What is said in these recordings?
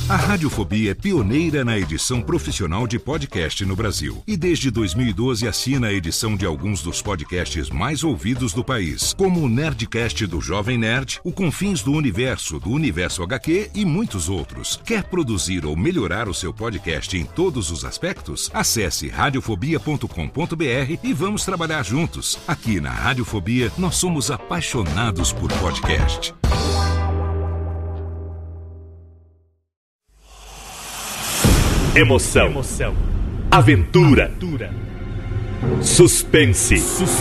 A Radiofobia é pioneira na edição profissional de podcast no Brasil. E desde 2012 assina a edição de alguns dos podcasts mais ouvidos do país, como o Nerdcast do Jovem Nerd, o Confins do Universo HQ e muitos outros. Quer produzir ou melhorar o seu podcast em todos os aspectos? Acesse radiofobia.com.br e vamos trabalhar juntos. Aqui na Radiofobia, nós somos apaixonados por podcast. Emoção. Aventura. Suspense.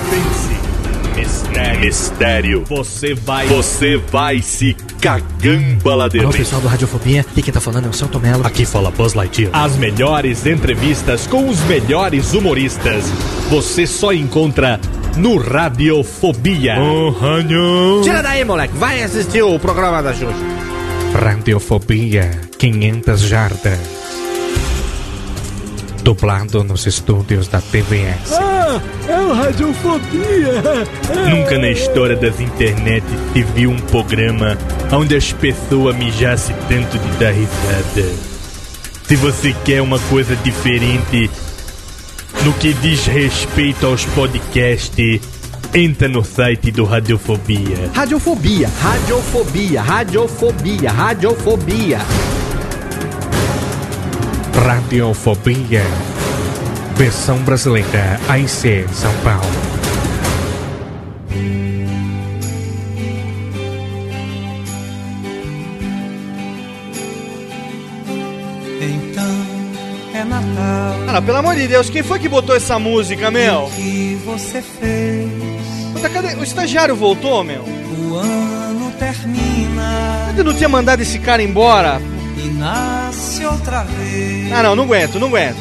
Mistério. Você vai se cagamba dentro. Alô, pessoal do Radiofobia. Aqui quem tá falando é o Celto Mello. Aqui fala Buzz Lightyear. As melhores entrevistas com os melhores humoristas você só encontra no Radiofobia. Tira daí, moleque. Vai assistir o programa da Xuxa. Radiofobia 500 jardas. Dublado nos estúdios da TVS. É o Radiofobia. Nunca na história das internet se viu um programa onde as pessoas mijassem tanto de dar risada. Se você quer uma coisa diferente no que diz respeito aos podcasts, entra no site do Radiofobia. Radiofobia. Radiofobia. Versão brasileira AIC São Paulo. Então é Natal. Ah, não, pelo amor de Deus, quem foi que botou essa música, meu? O que você fez? Puta, cadê? O estagiário voltou, meu? O ano termina. Você não tinha mandado esse cara embora? E nasce outra vez. Ah, não aguento. Então é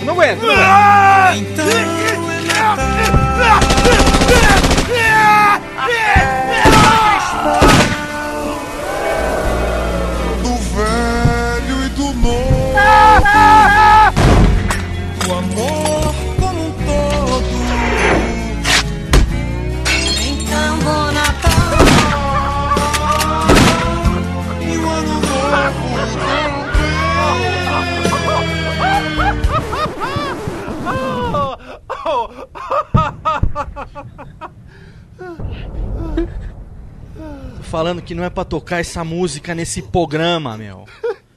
Do velho e do novo, o amor como um todo. Então bom Natal e o ano novo. Tô falando que não é pra tocar essa música nesse programa, meu.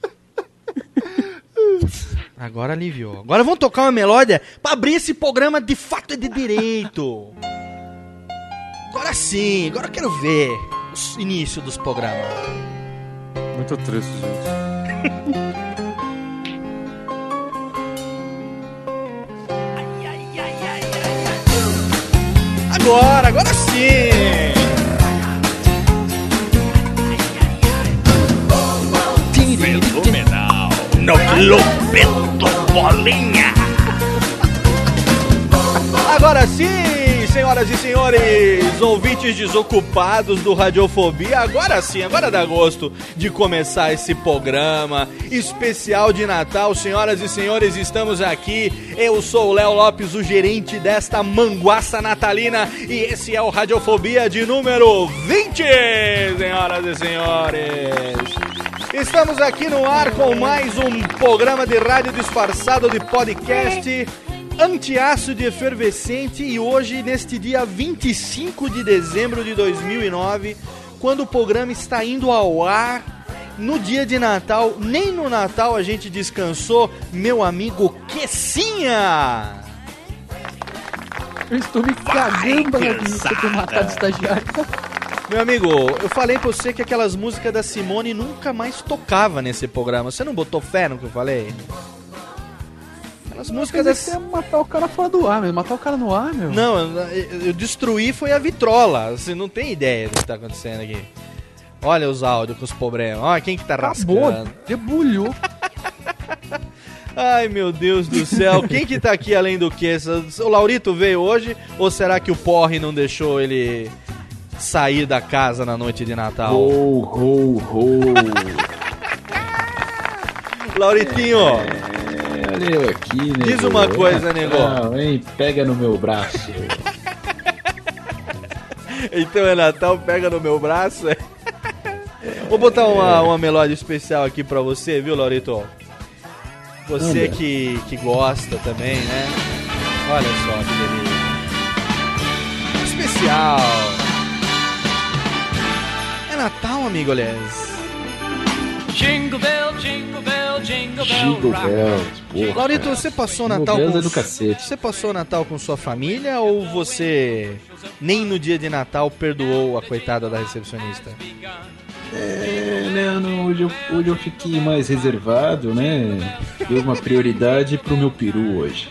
Agora aliviou. Agora vamos tocar uma melódia pra abrir esse programa de fato e de direito. Agora sim, agora eu quero ver o início dos programas. Muito triste, gente. Agora sim! Fenomenal. No Globeto Bolinha. Agora sim, senhoras e senhores, ouvintes desocupados do Radiofobia, agora sim, agora dá gosto de começar esse programa especial de Natal. Senhoras e senhores, estamos aqui, eu sou o Léo Lopes, o gerente desta manguaça natalina, e esse é o Radiofobia de número 20, senhoras e senhores. Estamos aqui no ar com mais um programa de rádio disfarçado de podcast antiácido efervescente, e hoje, neste dia 25 de dezembro de 2009, quando o programa está indo ao ar, no dia de Natal, nem no Natal a gente descansou, meu amigo Quessinha! Eu estou me cagando aqui por matar de estagiário. Meu amigo, eu falei pra você que aquelas músicas da Simone nunca mais tocava nesse programa. Você não botou fé no que eu falei? As músicas Você ia matar o cara fora do ar, meu. Matar o cara no ar, meu. Não, eu destruí foi a vitrola. Você não tem ideia do que tá acontecendo aqui. Olha os áudios com os problemas. Olha quem que tá rascando. Debulhou. Ai, meu Deus do céu. Quem que tá aqui além do que? O Laurito veio hoje? Ou será que o Porre não deixou ele sair da casa na noite de Natal? Ho, ho, ho. Lauritinho, Olha eu aqui, nego. Diz uma coisa, nego. Não, hein? Pega no meu braço. Então é Natal, pega no meu braço, é? Vou botar uma melódia especial aqui pra você, viu, Laurito? Você que gosta também, né? Olha só que delícia. Especial. É Natal, amigo, aliás. Jingle bell, jingle bell, jingle bell. Jingle Bells, porra. Laurito, você passou Jingle Natal Bells com é do cacete. Você passou Natal com sua família ou você nem no dia de Natal perdoou a coitada da recepcionista? Não, hoje eu fiquei mais reservado, né? Dei uma prioridade pro meu peru hoje.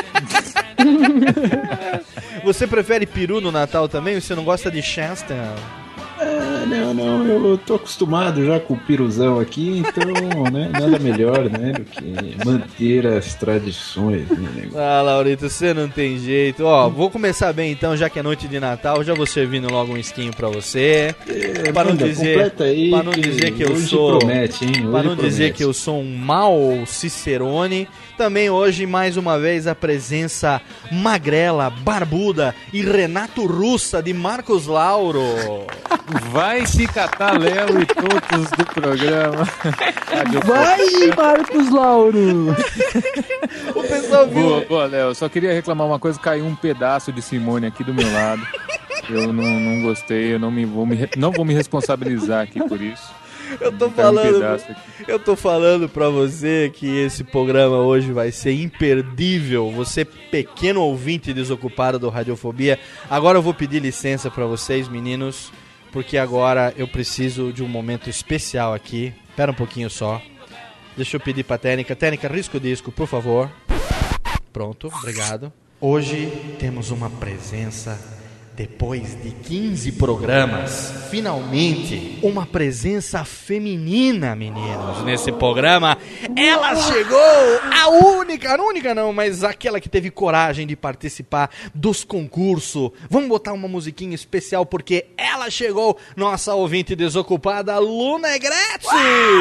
Você prefere peru no Natal também? Você não gosta de Chester? Não, eu tô acostumado já com o piruzão aqui, então, né, nada melhor, né, do que manter as tradições, né, negócio. Ah, Laurito, você não tem jeito. Ó, vou começar bem então, já que é noite de Natal, já vou servindo logo um esquinho pra você. Pra não dizer que eu sou... Promete, hein? Pra não Hoje dizer promete. que eu sou um mau Cicerone. Também hoje, mais uma vez, a presença magrela, barbuda e Renato Russa de Marcos Lauro. Vai se catar, Léo e todos do programa. Vai, Marcos Lauro! O pessoal viu... Boa, Léo, só queria reclamar uma coisa, caiu um pedaço de Simone aqui do meu lado. Eu não gostei, eu não vou me responsabilizar aqui por isso. Eu tô falando pra você que esse programa hoje vai ser imperdível. Você, pequeno ouvinte desocupado do Radiofobia. Agora eu vou pedir licença pra vocês, meninos, porque agora eu preciso de um momento especial aqui. Espera um pouquinho só. Deixa eu pedir pra técnica. Técnica, risca o disco, por favor. Pronto, obrigado. Hoje temos uma presença... Depois de 15 programas, finalmente, uma presença feminina, meninos, nesse programa. Ela chegou, a única não, mas aquela que teve coragem de participar dos concursos. Vamos botar uma musiquinha especial porque ela chegou, nossa ouvinte desocupada, Lu Negrete.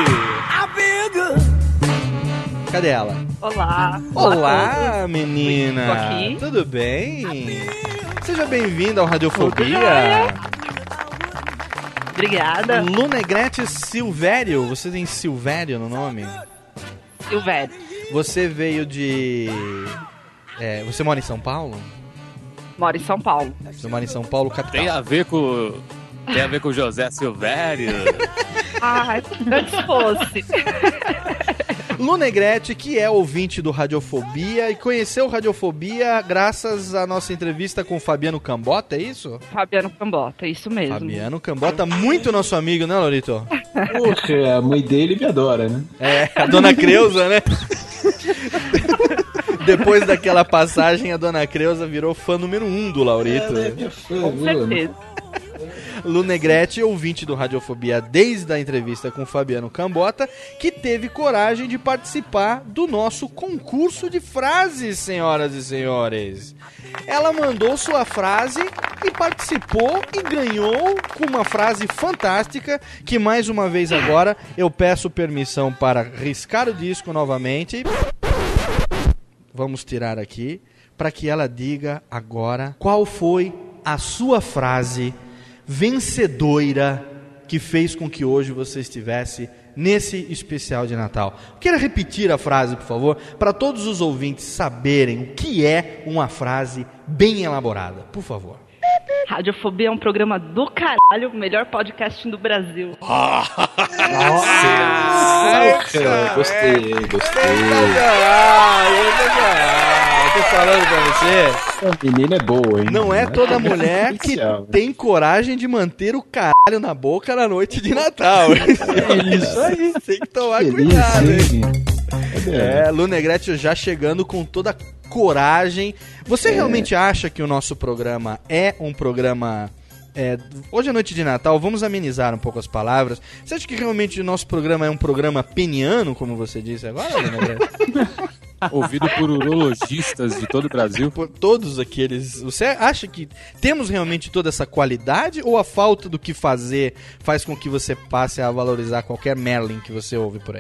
Cadê ela? Olá. Olá, menina. Tô aqui. Tudo bem? Seja bem-vinda ao Radiofobia. Obrigada. Lu Negrete Silvério. Você tem Silvério no nome? Silvério. Você veio de... você mora em São Paulo? Moro em São Paulo. Você mora em São Paulo, capital. Tem a ver com José Silvério. Ai, antes fosse. Lu Negrete, que é ouvinte do Radiofobia e conheceu o Radiofobia graças à nossa entrevista com o Fabiano Cambota, é isso? Fabiano Cambota, isso mesmo. Fabiano Cambota, muito nosso amigo, né, Laurito? Poxa, a mãe dele me adora, né? É, a dona Creuza, né? Depois daquela passagem, a dona Creuza virou fã número 1 do Laurito. Com certeza. Lu Negrete, ouvinte do Radiofobia desde a entrevista com o Fabiano Cambota, que teve coragem de participar do nosso concurso de frases, senhoras e senhores. Ela mandou sua frase e participou e ganhou com uma frase fantástica, que mais uma vez agora eu peço permissão para riscar o disco novamente. Vamos tirar aqui, para que ela diga agora qual foi a sua frase vencedora que fez com que hoje você estivesse nesse especial de Natal. Queira repetir a frase, por favor, para todos os ouvintes saberem o que é uma frase bem elaborada, por favor. Radiofobia é um programa do caralho, o melhor podcast do Brasil. Gostei. Tô falando pra você. A menina é boa, hein? Não é toda mulher que Especial, tem coragem de manter o caralho na boca na noite de Natal. É isso aí. Tem que tomar Feliz, cuidado, hein? hein? Lu Negrete já chegando com toda coragem. Você realmente acha que o nosso programa é um programa... hoje é noite de Natal, vamos amenizar um pouco as palavras. Você acha que realmente o nosso programa é um programa peniano, como você disse agora, Lu Negrete? Ouvido por urologistas de todo o Brasil. Por todos aqueles... Você acha que temos realmente toda essa qualidade ou a falta do que fazer faz com que você passe a valorizar qualquer Merlin que você ouve por aí?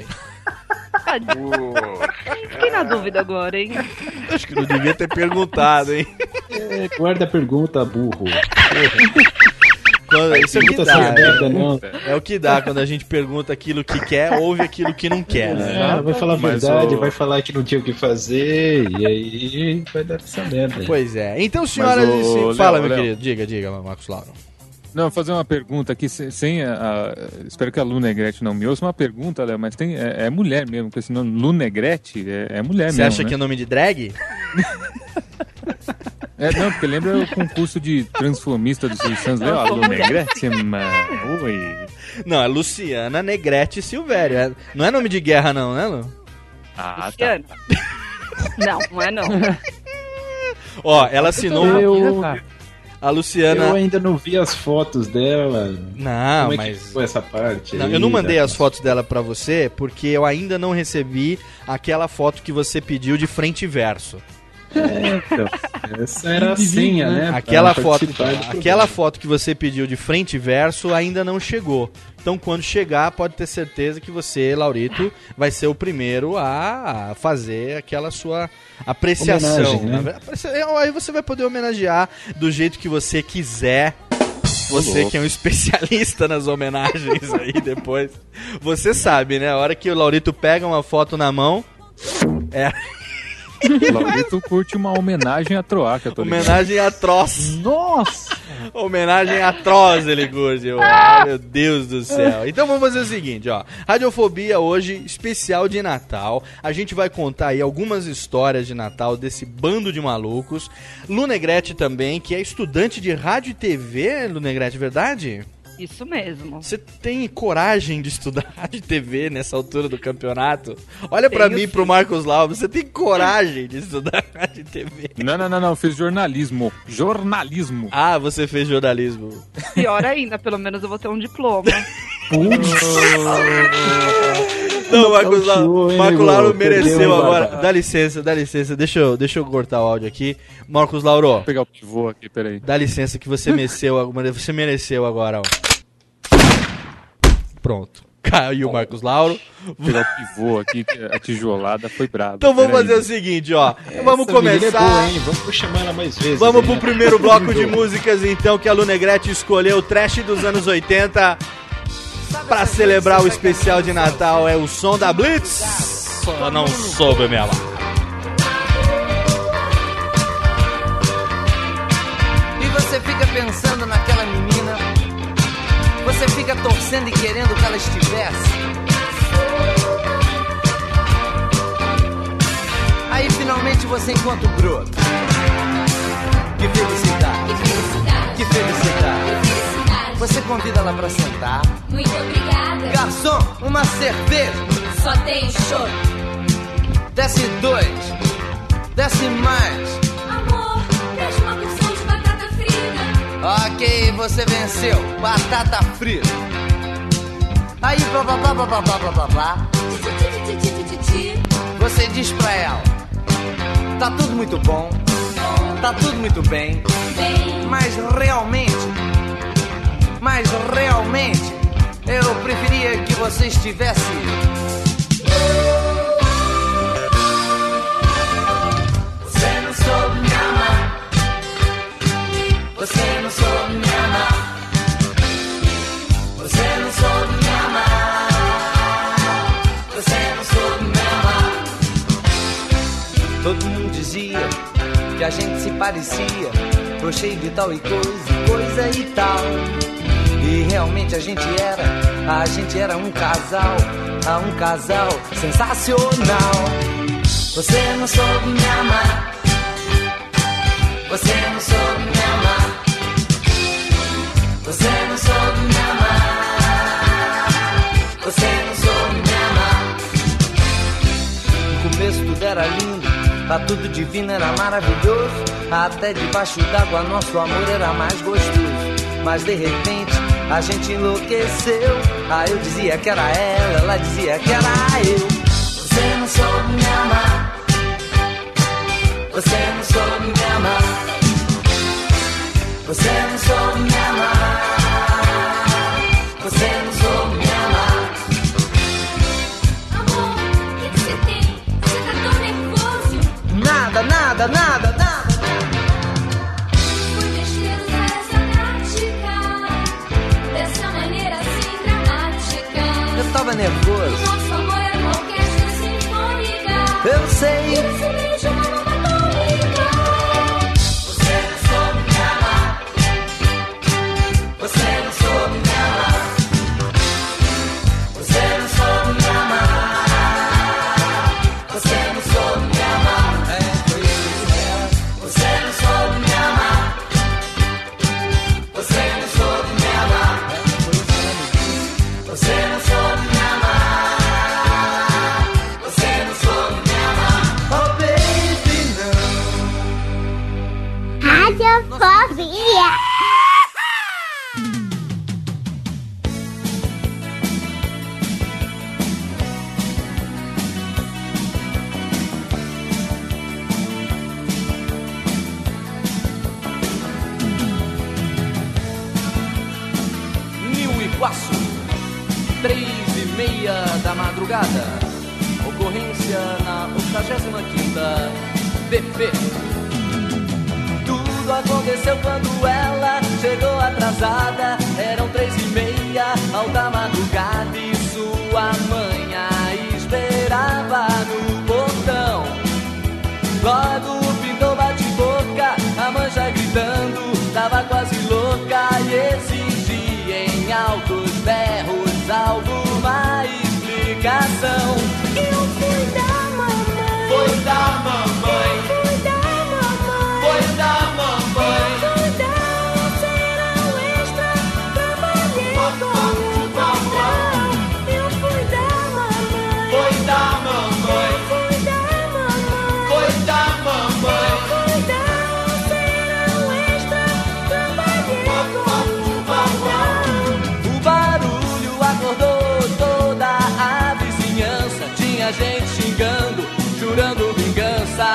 Fiquei na dúvida agora, hein? Acho que não devia ter perguntado, hein? Guarda a pergunta, burro. Isso é o que Puta dá. essa merda, não. É o que dá quando a gente pergunta aquilo que quer, ouve aquilo que não quer, né? Vai falar a Mas verdade, o- vai falar que não tinha o que fazer, e aí vai dar essa merda aí. Pois é. Então, senhoras Mas, e ô, senhores... Fala, Léo, meu Léo. querido. Diga, Marcos Lauro. Não, vou fazer uma pergunta aqui, sem espero que a Lu Negrete não me ouça. Uma pergunta, Léo, mas é mulher mesmo, porque esse nome Lu Negrete é mulher Você mesmo, acha né? que é nome de drag? Não, porque lembra o concurso de transformista do Silvio Santos, Léo, a Lu Negrete, oi. Não, é Luciana Negrete Silvério. Não é nome de guerra, não, né, Lu? Ah, tá. Luciana. Não é não. Ó, ela assinou... A Eu Luciana... ainda não vi as fotos dela. Não, Como é mas... que foi essa parte? Não, aí, eu não mandei né? as fotos dela pra você porque eu ainda não recebi aquela foto que você pediu de frente e verso. Então, essa era a senha, né? Aquela pra foto, participar do aquela programa. foto que você pediu de frente e verso ainda não chegou. Então, quando chegar, pode ter certeza que você, Laurito, vai ser o primeiro a fazer aquela sua apreciação. Homenagem, né? Aí você vai poder homenagear do jeito que você quiser. Você que é um especialista nas homenagens aí depois. Você sabe, né? A hora que o Laurito pega uma foto na mão, O Laurito curte uma homenagem a Troaca, tô ligado. homenagem atroz. Nossa! Homenagem atroz ele curte. Ah, meu Deus do céu. Então vamos fazer o seguinte, ó. Radiofobia hoje, especial de Natal. A gente vai contar aí algumas histórias de Natal desse bando de malucos. Lu Negrete também, que é estudante de rádio e TV, Lu Negrete, verdade? Isso mesmo. Você tem coragem de estudar rádio e TV nessa altura do campeonato? Olha pra mim e pro Marcos Lauro, você tem coragem de estudar rádio e TV? Não, eu fiz jornalismo. Jornalismo. Ah, você fez jornalismo. Pior ainda, pelo menos eu vou ter um diploma. Não, Marcos show, Lauro, hein, Marcos Lauro Igor? mereceu Perdeu, hein, agora. Bárbara? Dá licença, deixa eu cortar o áudio aqui. Marcos Lauro, Vou pegar o pivô aqui, peraí. dá licença que você mereceu agora, ó. Pronto. Caiu o Marcos Lauro. Vou pegar o pivô aqui, que a tijolada foi braba. Então vamos Peraí. fazer o seguinte, ó. Vamos Essa menina é começar. boa, hein? Vamos chamar ela mais vezes. Vamos hein? pro primeiro bloco de músicas, então, que a Lu Negrete escolheu, trash dos anos 80. Pra celebrar o especial de Natal, é o som da Blitz. Só não soube me amar. E você fica pensando naquela menina, você fica torcendo e querendo que ela estivesse. Aí finalmente você encontra o broto. Que felicidade, que felicidade. Você convida ela pra sentar. Muito obrigada. Garçom, uma cerveja. Só tem chopp. Desce 2, desce mais. Amor, traz uma porção de batata frita. Ok, você venceu. Batata frita. Aí, blá blá blá blá blá blá blá blá. Você diz pra ela: tá tudo muito bom, tá tudo muito bem, mas realmente, eu preferia que você estivesse. Você não soube me amar. Você não soube me amar. Você não soube me amar. Você não soube me amar. Todo mundo dizia que a gente se parecia, gostei de tal e coisa e tal. E realmente a gente era um casal sensacional. Você não soube me amar. Você não soube me amar. Você não soube me amar. Você não soube me amar. No começo tudo era lindo, tá tudo divino, era maravilhoso. Até debaixo d'água nosso amor era mais gostoso. Mas de repente a gente enlouqueceu. Aí eu dizia que era ela dizia que era eu. Você não soube me amar. Você não soube me amar. Você não soube me amar. Você não soube me amar. Amor, o que você tem? Você tá tão nervoso. Nada. Foi besteira usar essa tática. madrugada, ocorrência na 85ª DP. Tudo aconteceu quando ela chegou atrasada. Eram 3:30, alta madrugada, e sua mãe a esperava no portão. Logo pintou bate-boca, a mãe já gritando, tava quase louca e exigia em altos berros alguma explicação. Eu fui da mamãe, foi da mamãe, fui da mamãe, foi da mamãe, fui dar um serão extra, trabalhei com o patrão. Eu fui da mamãe, foi da mamãe, fui da mamãe, foi da mamãe, fui dar um serão extra, trabalhei com o patrão. O barulho acordou toda a vizinhança. Tinha gente xingando, jurando vingança,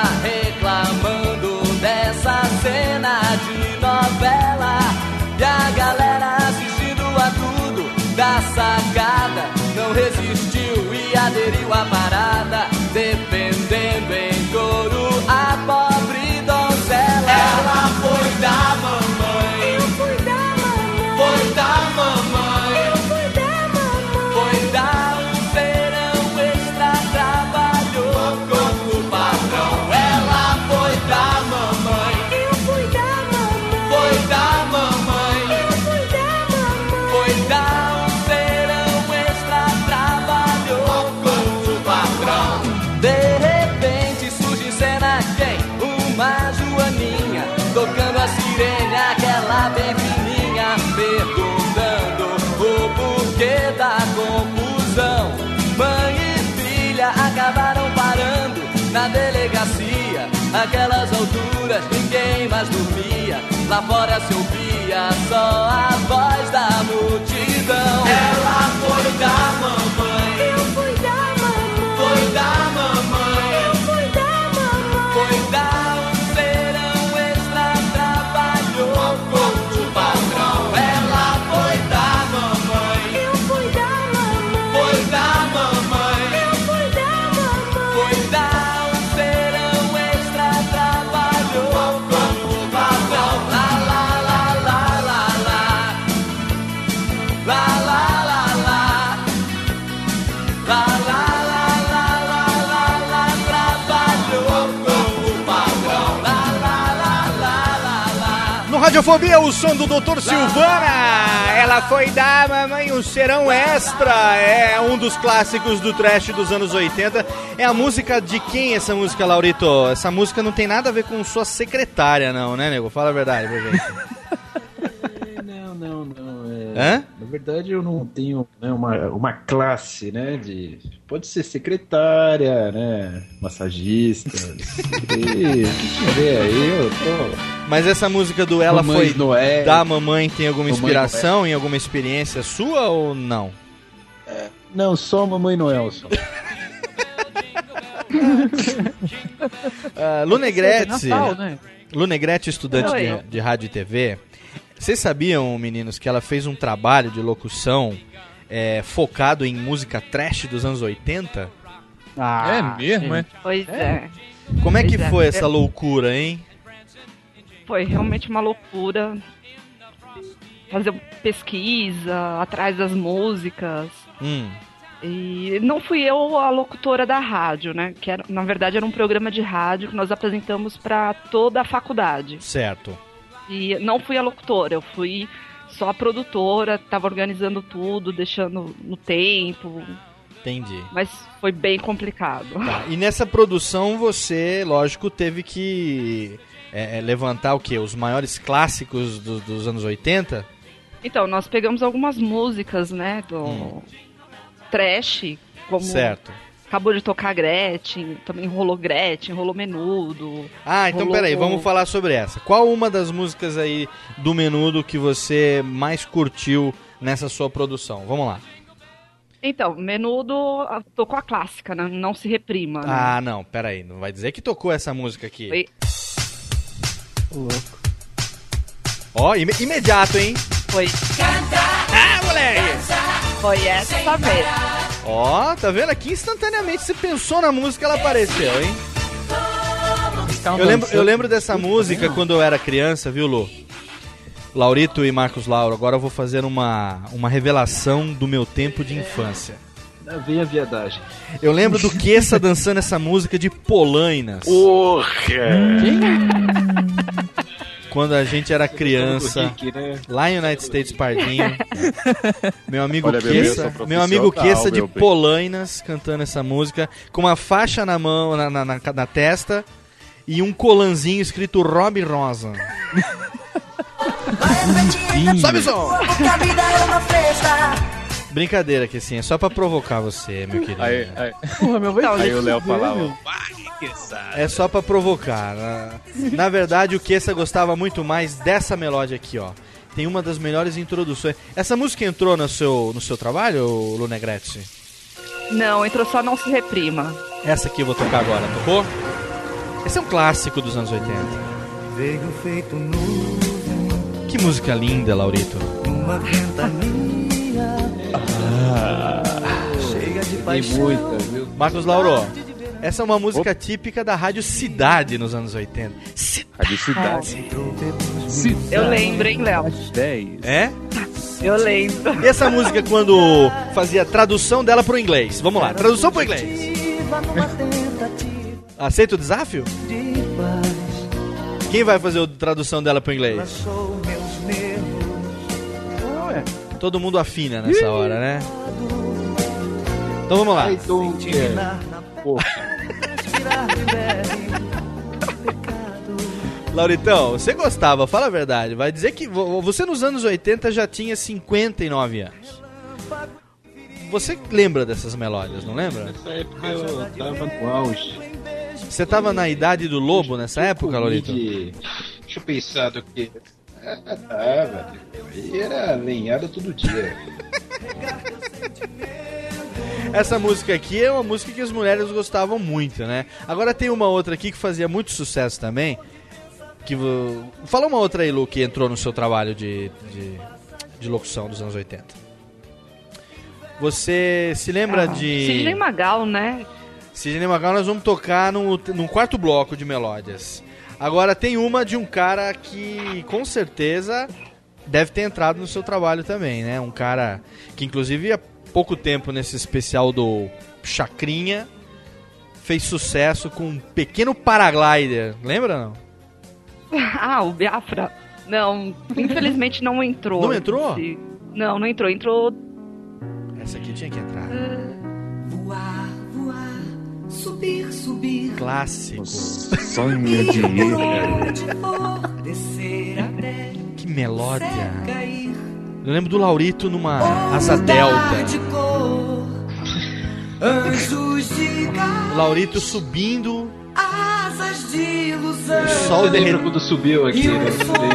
reclamando dessa cena de novela. E a galera assistindo a tudo da sacada não resistiu e aderiu à parada, defendendo em coro a pobre donzela. Ela foi da mamãe, eu fui da mamãe, foi da mamãe, eu fui da mamãe, foi dar um serão extra, trabalhou com o patrão. Ela foi da mamãe, eu fui da mamãe, foi da mamãe, eu fui da mamãe, foi dar um serão extra, trabalhou com o patrão. De repente surge em cena quem? Uma joaninha, tocando a sirene, aquela bem fininha, perguntando o porquê da confusão. Mãe e filha acabaram parando na delegacia. Aquelas alturas ninguém mais dormia, lá fora se ouvia só a voz da multidão. Ela foi da mamãe, eu fui da mamãe, foi da mamãe, eu fui da mamãe, foi dar um serão extra, trabalhou com o patrão. Ela foi da mamãe, eu fui da mamãe, foi da mamãe, eu fui da mamãe, foi dar um serão extra, trabalhou com o patrão. Lá, lá, lá, lá, lá, lá, lá, lá, lá, lá, lá, lá, lá, lá, trabalhou com o patrão. Lá, lá, lá, lá, lá, lá. No Radiofobia, o som do Dr. Silvana. Ela foi da mamãe, o serão extra. É um dos clássicos do trash dos anos 80. É a música de quem, essa música, Laurito? Essa música não tem nada a ver com sua secretária, não, né, nego? Fala a verdade pra gente. Não. Hã? Na verdade, eu não tenho, né, uma classe, né? Pode ser secretária, né? Massagista. O que tiver aí, eu tô. Mas essa música do Ela Mamãe Foi Noel. da mamãe tem alguma Mamãe inspiração em alguma experiência sua ou não? Não, só Mamãe Noel. Só. Lu Negrete, Natal, né? Lu Negrete, estudante de rádio e TV. Vocês sabiam, meninos, que ela fez um trabalho de locução focado em música trash dos anos 80? É mesmo, é? Pois é. Como é que Pois é. foi essa loucura, hein? Foi realmente uma loucura. Fazer pesquisa atrás das músicas. E não fui eu a locutora da rádio, né? Que era, na verdade era um programa de rádio que nós apresentamos para toda a faculdade. Certo. E não fui a locutora, eu fui só a produtora, tava organizando tudo, deixando no tempo. Entendi. Mas foi bem complicado. Tá. E nessa produção você, lógico, teve que levantar o quê? Os maiores clássicos dos anos 80? Então, nós pegamos algumas músicas, né, do trash, como Certo. acabou de tocar Gretchen, também rolou Menudo. Ah, então rolou... peraí, vamos falar sobre essa. Qual uma das músicas aí do Menudo que você mais curtiu nessa sua produção? Vamos lá. Então, Menudo tocou a clássica, né? Não Se Reprima. Né? Ah, não, peraí, não vai dizer que tocou essa música aqui. Foi... Louco. Ó, imediato, hein? Foi. Ah, moleque! Foi essa mesmo. Ó, tá vendo? Aqui instantaneamente você pensou na música, ela apareceu, hein? Eu lembro dessa música quando eu era criança, viu, Lu? Laurito e Marcos Lauro, agora eu vou fazer uma revelação do meu tempo de infância. Vem a viadagem. Eu lembro do Kessa dançando essa música de Polainas. Porra! Quando a gente era criança, lá em United States Pardinho, meu amigo Kessa de Polainas cantando essa música, com uma faixa na mão, na testa, e um colanzinho escrito Rob Rosa. Sobe o som! Porque a vida é uma festa. Brincadeira, que assim, é só pra provocar você, meu querido. Aí o Léo falava, é só pra provocar. Na verdade, o Kessa gostava muito mais dessa melódia aqui, ó. Tem uma das melhores introduções. Essa música entrou no seu trabalho, Lu Negrete? Não, entrou só Não Se Reprima. Essa aqui eu vou tocar agora, tocou? Esse é um clássico dos anos 80. Veio feito nuvem. Que música linda, Laurito. Uma ventania. Cheia de paixão. Marcos Lauro, essa é uma música típica da Rádio Cidade nos anos 80. Rádio Cidade. Eu lembro, hein, Léo? 10. É? Eu lembro. E essa música quando fazia tradução dela pro inglês? Vamos lá, tradução pro inglês. Aceita o desafio? Quem vai fazer a tradução dela pro inglês? Todo mundo afina nessa hora, né? Então vamos lá. Lauritão, você gostava, fala a verdade. Vai dizer que você nos anos 80 já tinha 59 anos. Você lembra dessas melódias, não lembra? Nessa época eu tava no auge. Você tava na idade do lobo nessa época, Laurito? Deixa eu pensar do que... Tava. E era lenhada todo dia. Essa música aqui é uma música que as mulheres gostavam muito, né? Agora tem uma outra aqui que fazia muito sucesso também. Fala uma outra aí, Lu, que entrou no seu trabalho de locução dos anos 80. Você se lembra de... Sidney Magal, né? Sidney Magal nós vamos tocar num quarto bloco de melódias. Agora tem uma de um cara que com certeza deve ter entrado no seu trabalho também, né? Um cara que inclusive há pouco tempo nesse especial do Chacrinha fez sucesso com um pequeno paraglider. Lembra, não? O Biafra. Não, infelizmente não entrou. Não entrou? Não entrou. Entrou... Essa aqui tinha que entrar. Voar, voar, subir, subir. Clássico. Sonho de ir. Que melódia. Eu lembro do Laurito numa asa delta. O Laurito subindo. Asas de ilusão. O sol derretendo quando subiu aqui, né?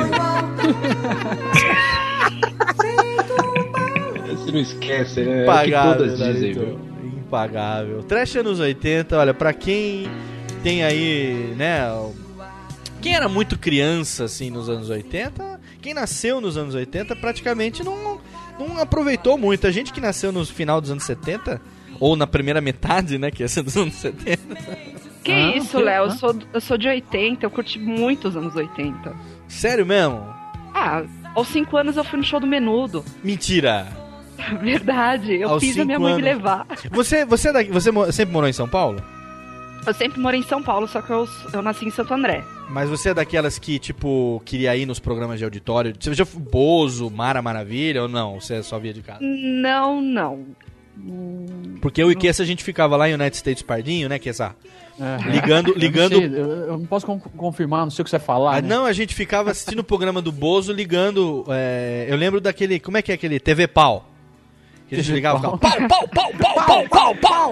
Você não esquece, né? Impagável, é o que todas dizem, viu? Impagável. Trash anos 80, olha, pra quem tem aí, né? Quem era muito criança, assim, nos anos 80, quem nasceu nos anos 80 praticamente não aproveitou muito. A gente que nasceu no final dos anos 70, ou na primeira metade, né, que ia ser dos anos 70. Que isso, Léo? Eu sou de 80, eu curti muito os anos 80. Sério mesmo? Aos 5 anos eu fui no show do Menudo. Mentira! Verdade, eu fiz a minha mãe me levar. Você sempre morou em São Paulo? Eu sempre morei em São Paulo, só que eu nasci em Santo André. Mas você é daquelas que, tipo, queria ir nos programas de auditório? Você já foi Bozo, Mara Maravilha ou não? Você só via de casa? Não. Porque eu e Kessa a gente ficava lá em United States Pardinho, né, Kessa? Ligando... Eu não posso confirmar, não sei o que você falar. Não, a gente ficava assistindo o programa do Bozo, ligando... eu lembro daquele... Como é que é aquele? TV Pau. Que a gente ligava e ficava... Pau!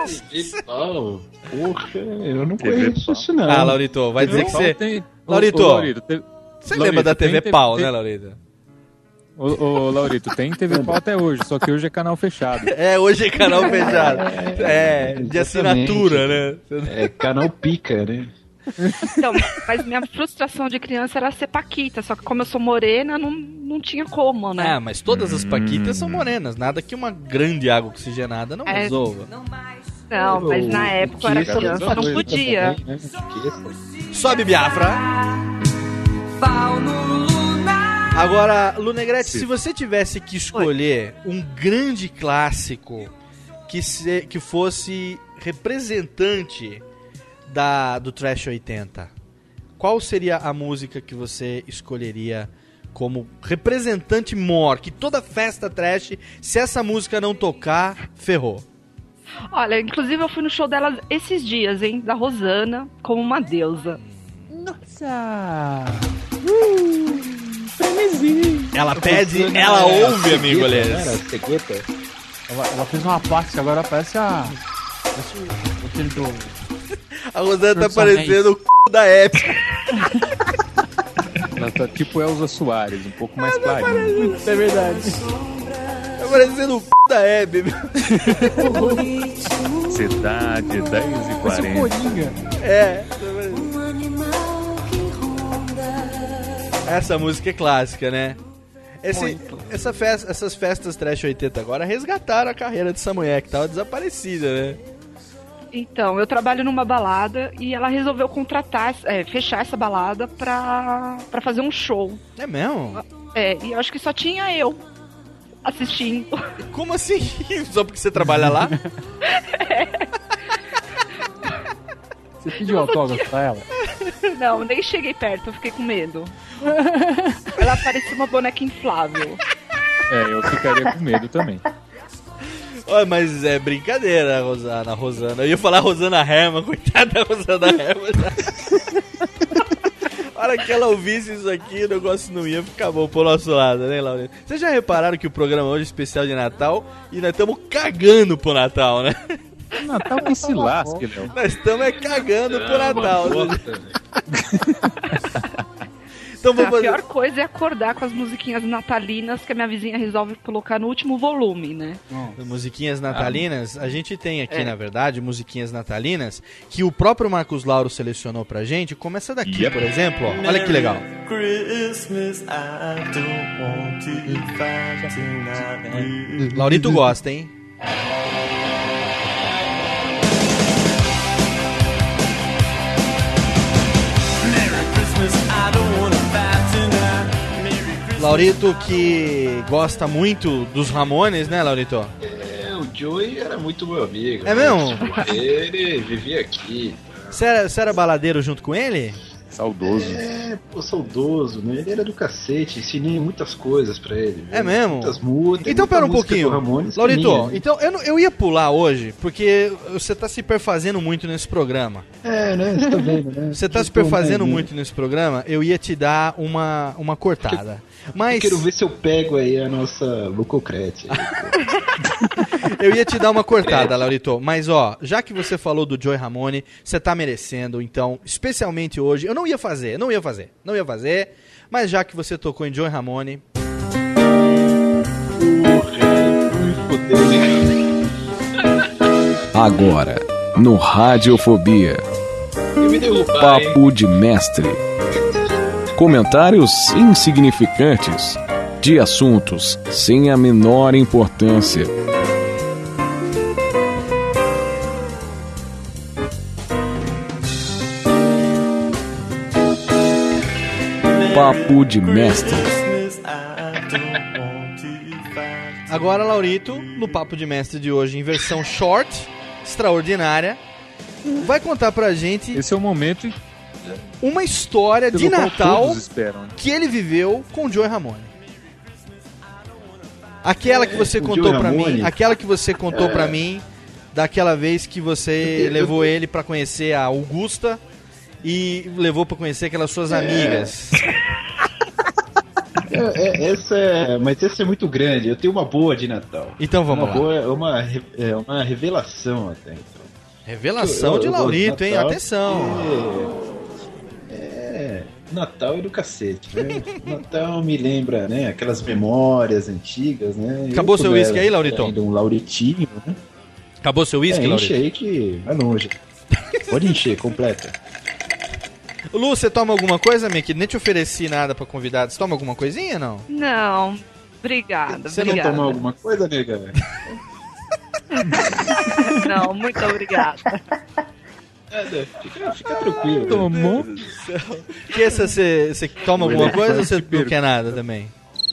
Porra, eu não conheço isso não. Laurito, vai dizer que você... Laurito, você lembra da TV Pau, né, Laurito? Ô, Laurito, tem TV Pau até hoje, só que hoje é canal fechado. Hoje é canal fechado. De assinatura, né? É canal pica, né? Então, mas minha frustração de criança era ser paquita, só que como eu sou morena, não tinha como, né? Mas todas as paquitas são morenas, nada que uma grande água oxigenada não resolva. Não, mas na época eu era criança, não podia. Também, né? Sobe, Biafra! Agora, Lu Negrete, se você tivesse que escolher um grande clássico que fosse representante do Trash 80, qual seria a música que você escolheria como representante maior? Que toda festa trash, se essa música não tocar, ferrou. Olha, inclusive eu fui no show dela esses dias, hein? Da Rosana, como uma deusa. Nossa! Ela pede, ela ouve, amigo, aliás. Ela fez uma parte que agora parece aquele do... A Rosana tá parecendo o c... da Hebe. Ela tá tipo Elza Soares, um pouco mais clarinho. É verdade. Tá parecendo o c... da Hebe. Cidade 10h40. Essa música é clássica, né? Essas festas Trash 80 agora resgataram a carreira dessa mulher que tava desaparecida, né? Então, eu trabalho numa balada e ela resolveu fechar essa balada pra fazer um show. É mesmo? E eu acho que só tinha eu assistindo. Como assim? Só porque você trabalha lá? Você pediu autógrafo pra ela? Não, nem cheguei perto, eu fiquei com medo. Ela parecia uma boneca inflável. Eu ficaria com medo também. Olha, mas é brincadeira, Rosana. Eu ia falar Rosana Herman, coitada da Rosana Herman. A hora que ela ouvisse isso aqui, o negócio não ia ficar bom pro nosso lado, né, Laurito? Vocês já repararam que o programa hoje é especial de Natal e nós estamos cagando pro Natal, né? Natal que se lasque, Léo. Nós estamos cagando pro Natal. Então, a pior coisa é acordar com as musiquinhas natalinas que a minha vizinha resolve colocar no último volume, né? Musiquinhas natalinas, a gente tem aqui, na verdade, musiquinhas natalinas que o próprio Marcos Lauro selecionou pra gente, como essa daqui, por exemplo, ó. Olha que legal. Laurito gosta, hein? Laurito que gosta muito dos Ramones, né, Laurito? O Joey era muito meu amigo. É mesmo? Ele vivia aqui. Você era baladeiro junto com ele? Saudoso. Saudoso, né? Ele era do cacete, ensinei muitas coisas pra ele. É mesmo? Muitas músicas. Então pera um pouquinho, Ramones, Laurito, né? então eu ia pular hoje, porque você tá se perfazendo muito nesse programa. Né? Você tá vendo, né? Você tá se perfazendo muito nesse programa, eu ia te dar uma cortada. Mas... Eu quero ver se eu pego aí a nossa Lucocrete. Eu ia te dar uma cortada, Laurito, mas ó, já que você falou do Joey Ramone, você tá merecendo, então, especialmente hoje, eu não ia fazer, mas já que você tocou em Joey Ramone... Agora, no Radiofobia, Papo de Mestre. Comentários insignificantes de assuntos sem a menor importância. Papo de Mestre. Agora, Laurito, no Papo de Mestre de hoje, em versão short, extraordinária, vai contar pra gente... Esse é o momento... Uma história de Natal esperam, né? que ele viveu com o Joey Ramone. Aquela que você contou pra mim, aquela que você contou pra mim, daquela vez que você levou ele pra conhecer a Augusta e levou pra conhecer aquelas suas amigas. Mas essa é muito grande. Eu tenho uma boa de Natal. Então vamos lá. Uma revelação até. Então. Revelação de Laurito, hein? Atenção. Natal é do cacete, né? Natal me lembra, né? Aquelas memórias antigas, né? Acabou seu uísque aí, Laurito? Ainda um Lauritinho, né? Acabou seu uísque, Laurito? Enche aí que vai longe. Pode encher, completa. Lu, você toma alguma coisa, minha querida? Nem te ofereci nada pra convidado. Você toma alguma coisinha, não? Não, obrigada. Você obrigada. não tomou alguma coisa, nega? Não, muito obrigada. Fica tranquilo. Tomou? Que você toma alguma coisa ou você não quer nada também?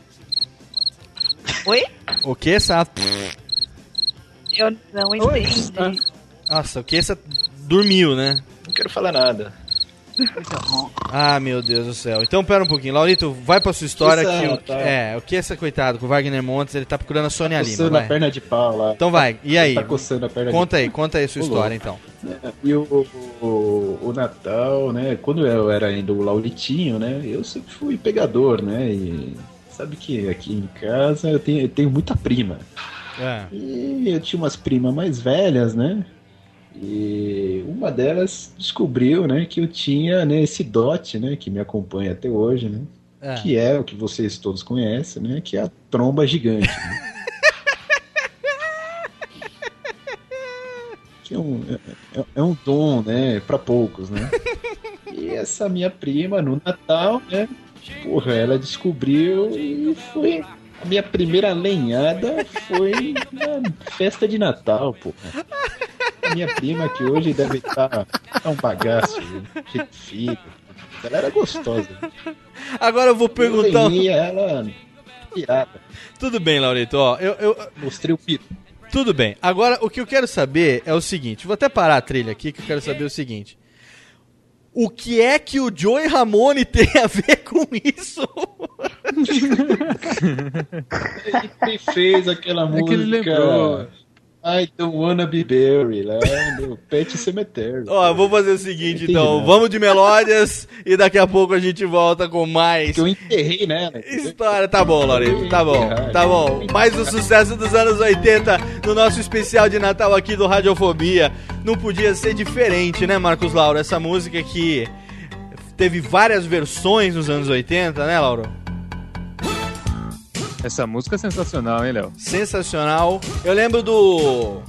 Oi? O que essa? Eu não entendi. Nossa, o que essa dormiu, né? Não quero falar nada. Ah, meu Deus do céu. Então, pera um pouquinho. Laurito, vai pra sua história o que essa, coitado, com o Wagner Montes, ele tá procurando a Sônia Lima. Coçando a perna de pau lá. Então vai, e aí? Tá coçando a perna conta aí a sua história, então. E o Natal, né, quando eu era ainda o Lauritinho, né, eu sempre fui pegador, né, e sabe que aqui em casa eu tenho muita prima. E eu tinha umas primas mais velhas, né, e uma delas descobriu, né, que eu tinha, né, esse dote, né, que me acompanha até hoje, né, que é o que vocês todos conhecem, né, que é a tromba gigante, né? Que é um dom, né, pra poucos, né? E essa minha prima, no Natal, né, porra, ela descobriu e foi... A minha primeira lenhada foi na festa de Natal, porra. A minha prima, que hoje deve estar um bagaço, cheio de fita. Ela era gostosa. Agora eu vou perguntar... Eu ela pirata. Tudo bem, Laurito, ó, eu... Mostrei o pito. Tudo bem. Agora, o que eu quero saber é o seguinte. Vou até parar a trilha aqui, que eu quero saber o seguinte. O que é que o Joey Ramone tem a ver com isso? Ele fez aquela música... que ele lembrou. I don't wanna be buried, lá no Pet Cemetery. Ó, vou fazer o seguinte, então. Vamos de melódias e daqui a pouco a gente volta com mais... Que eu enterrei, né? História. Tá bom, Laurito. Tá bom. Tá bom. Mais um sucesso dos anos 80 no nosso especial de Natal aqui do Radiofobia. Não podia ser diferente, né, Marcos Lauro? Essa música que teve várias versões nos anos 80, né, Lauro? Essa música é sensacional, hein, Léo? Sensacional. Eu lembro do...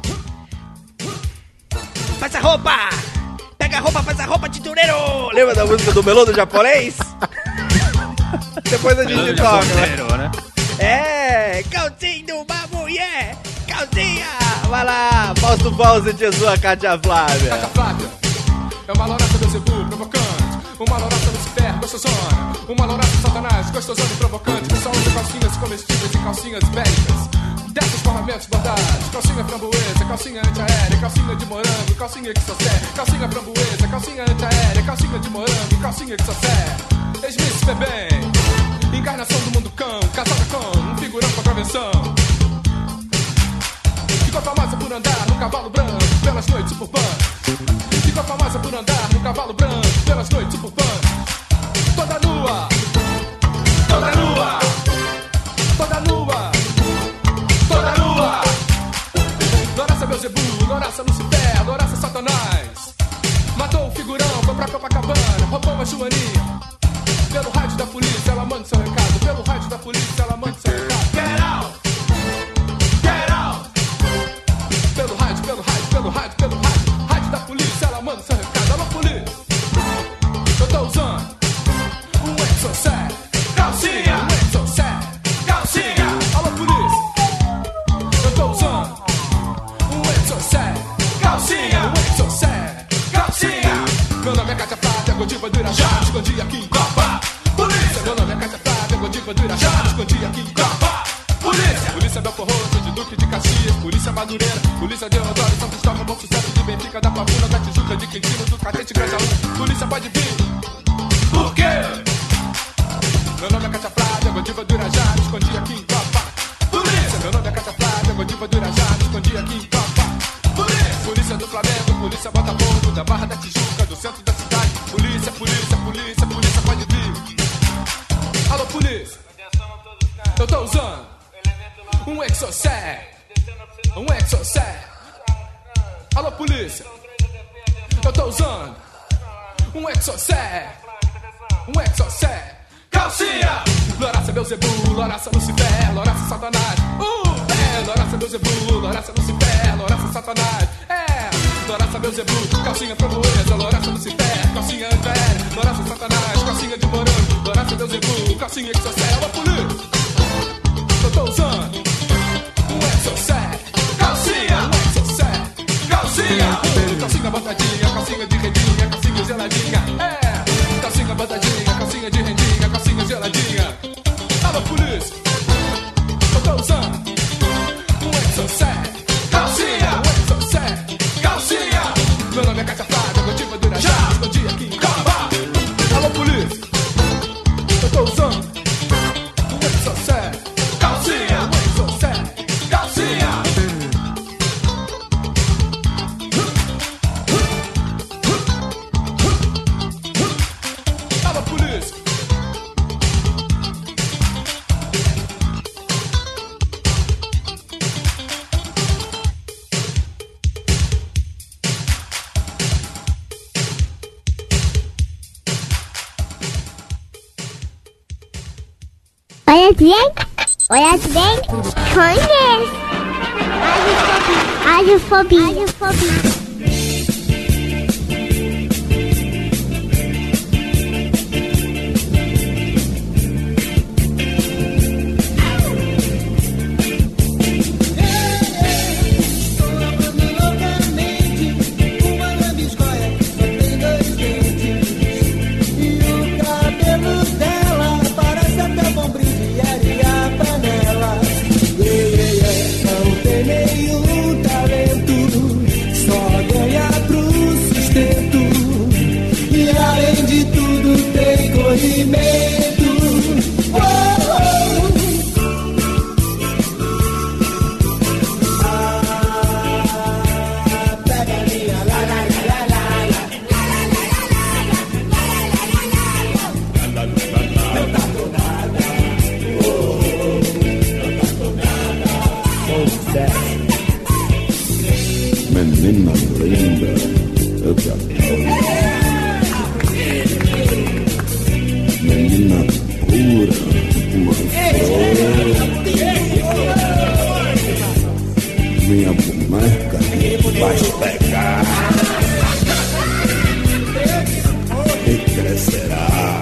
Faz a roupa! Pega a roupa, faz a roupa, tintureiro! Lembra da música do Melô do Japonês? Depois a gente toca, né? É, calcinha de uma mulher! Calcinha! Vai lá, Fausto Fawcett e sua Cátia Flávia. Cátia Flávia é uma lorata do Zebu, provocante. Uma lorata Lucifer, gostosona. Uma lorata Satanás, gostosona e provocante. Que só usa calcinhas comestíveis e calcinhas bélicas. Desses formamentos bordados. Calcinha framboesa, calcinha antiaérea. Calcinha de morango, calcinha que só serve. Calcinha framboesa, calcinha antiaérea. Calcinha de morango, calcinha que só serve. Ex-Miss Bebem, encarnação do mundo cão. Casada com um figurão com prevenção. Ficou famosa por andar no cavalo branco pelas noites suburbanas. Ficou famosa por andar no cavalo branco pelas noites suburbanas. Toda nua, toda nua, toda nua, toda nua. Loraça Beelzebub, Loraça Lucifer, Loraça Satanás. Matou o figurão, foi pra Copacabana, roubou uma joaninha. Pelo rádio da polícia ela manda seu recado. Pelo rádio da polícia ela manda seu recado. Get out! Get out! Pelo rádio, pelo rádio, pelo rádio, pelo rádio. Rádio da polícia ela manda seu recado. Alô, polícia! Eu tô usando um exocet, calcinha, um exocet, calcinha. Alô, polícia! Eu tô usando um exocet, calcinha, um exocet, calcinha. Meu nome é Cátia Flávia, Godiva do Irajá, escondi aqui em Copa. Polícia! Meu nome é Cátia Flávia, Godiva do Irajá, escondi aqui em Copa. Polícia! Polícia Belfor Roxo, de Duque de Caxias, Polícia Madureira, Polícia Deodoro, São Cristóvão, Bom Sucesso, de Benfica, da Pavuna, da Tijuca, de Quintino, do Catete, Grajaú. Polícia pode vir. Por quê? Meu nome é Cátia Flávia, Godiva do Irajá, escondi aqui em Copa. Polícia! Meu nome é Cátia Flávia, Godiva do Irajá, escondi aqui em Copa. Polícia! Polícia do Flamengo, Polícia Botafogo, da Barra da Tijuca, do centro da cidade. Polícia, polícia, polícia, polícia pode vir. Alô, polícia! Eu tô usando um exocet, um exocet. Alô, polícia! Eu tô usando um exocet, um exocet. Calcinha! Loraça Beelzebub, Loraça Lucifer, Loraça Satanás. Loraça Beelzebub, Loraça Lucifer, Loraça Satanás. Loraça Loraça Beuzebu, calcinha framboesa, Loraça Lucifer, calcinha André, Loraça Satanás, calcinha de morango, Loraça Beuzebu, calcinha Exocel, a polícia. Eu tô usando um Exocel, calcinha, um Exocel, calcinha, calcinha botadinha, calcinha de redinha, calcinha geladinha, calcinha botadinha, calcinha de rendinha, calcinha geladinha. Alô, polícia, eu tô usando um Exocel, calcinha, um Exocel, calcinha. Meu nome é Cátia Flávia, motiva dura já, escondi aqui em Caba. Alô, polícia, eu tô usando um Exocel, calcinha, um Exocel, calcinha. Alô, polícia. Olha bem, conhece. Radiofobia. Menina linda, eu te adoro. Menina pura, uma flor. Minha boneca vai pegar e crescerá.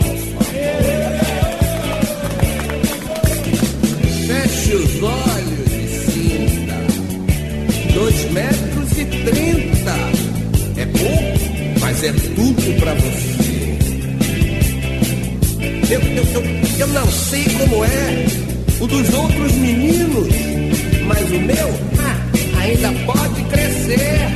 Feche os olhos e sinta 2,30 metros. É pouco, mas é tudo pra você. Eu não sei como é o dos outros meninos, mas o meu ainda pode crescer.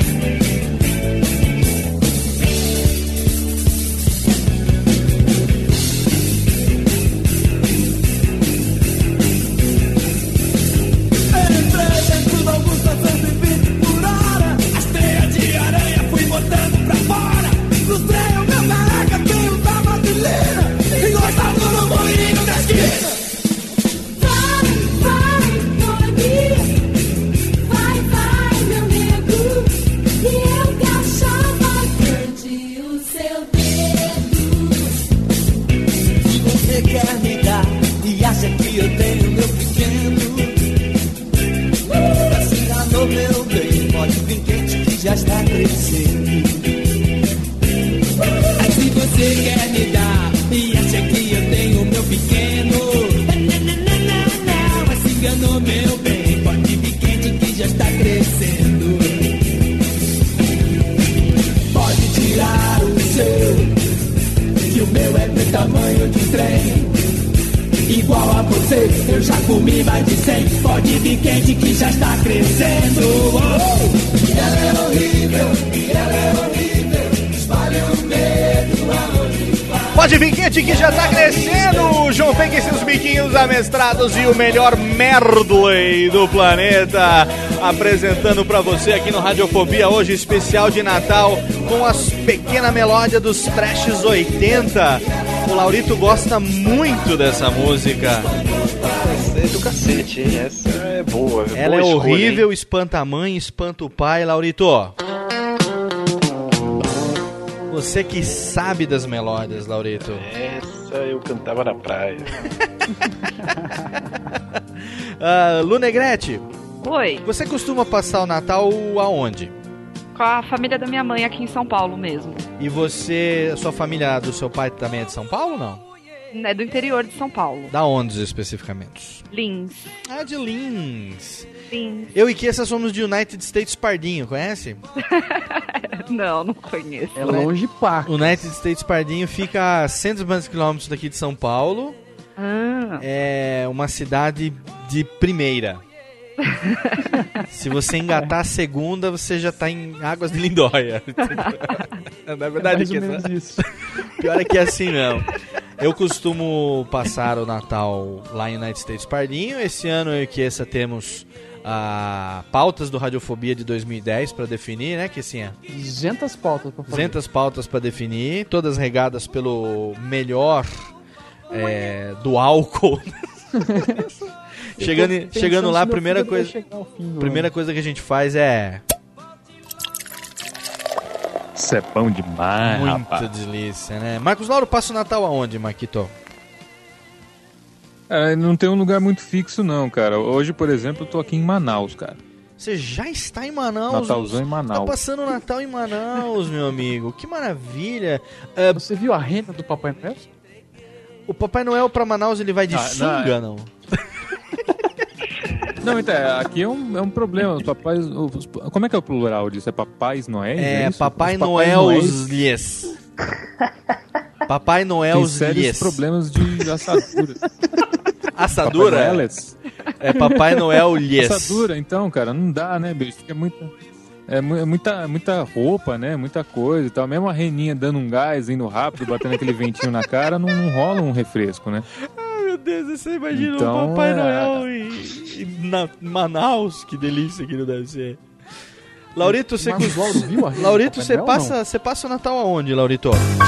Pode vir quente que já tá crescendo. O João Penck e seus biquinhos amestrados e o melhor medley do planeta, apresentando pra você aqui no Radiofobia, hoje especial de Natal, com as pequenas melódias dos trashes 80. O Laurito gosta muito dessa música. Essa é do cacete, hein? Essa é boa. Ela boa é escolha, horrível, hein? espanta a mãe, espanta o pai. Laurito, você que sabe das melódias, Laurito. Essa eu cantava na praia. Lu Negrete. Oi. Você costuma passar o Natal aonde? Com a família da minha mãe aqui em São Paulo mesmo. E você, a sua família do seu pai também é de São Paulo ou não? É do interior de São Paulo. Da onde especificamente? Lins. Ah, de Lins. Lins. Eu e Kessa somos de United States Pardinho, conhece? Não conheço. É longe pá. O United States Pardinho fica a 100 quilômetros daqui de São Paulo. É uma cidade de primeira. Se você engatar a segunda, você já tá em Águas de Lindóia. Na verdade, mais ou menos isso. Pior é que é assim não. Eu costumo passar o Natal lá em United States Pardinho. Esse ano eu e Kessa temos pautas do Radiofobia de 2010 para definir, né, Kessinha? 200 pautas pra fazer. 200 pautas para definir, todas regadas pelo melhor do álcool. Chegando lá, a primeira coisa que a gente faz é... Isso é bom demais, muita rapaz. delícia, né? Marcos Lauro, passa o Natal aonde, Marquito? Não tem um lugar muito fixo, não, cara. Hoje, por exemplo, eu tô aqui em Manaus, cara. Você já está em Manaus? Natalzão em Manaus. Tá passando o Natal em Manaus, meu amigo. Que maravilha. Você viu a renda do Papai Noel? O Papai Noel pra Manaus, ele vai de sunga, não? Não, então, aqui é um problema. Os papais... como é que é o plural disso? É Papais Noéis? É, isso? Papai Noels lhes. Papai Noels lhes. Tem sérios problemas de assadura. Assadura? É Papai Noel lhes. Assadura, então, cara, não dá, né, bicho? Fica muita roupa, né? Muita coisa e tal. Mesmo a reninha dando um gás, indo rápido, batendo aquele ventinho na cara, não rola um refresco, né? Meu Deus, você imagina então, o Papai Noel em Manaus, que delícia que não deve ser. Laurito, você passa o Natal aonde, Laurito?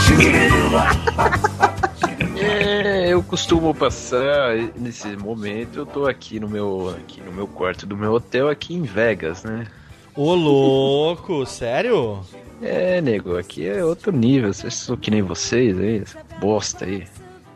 Eu costumo passar nesse momento, eu tô aqui no meu quarto do meu hotel aqui em Vegas, né? Ô louco, sério? Nego, aqui é outro nível, vocês são que nem vocês aí, essa bosta aí.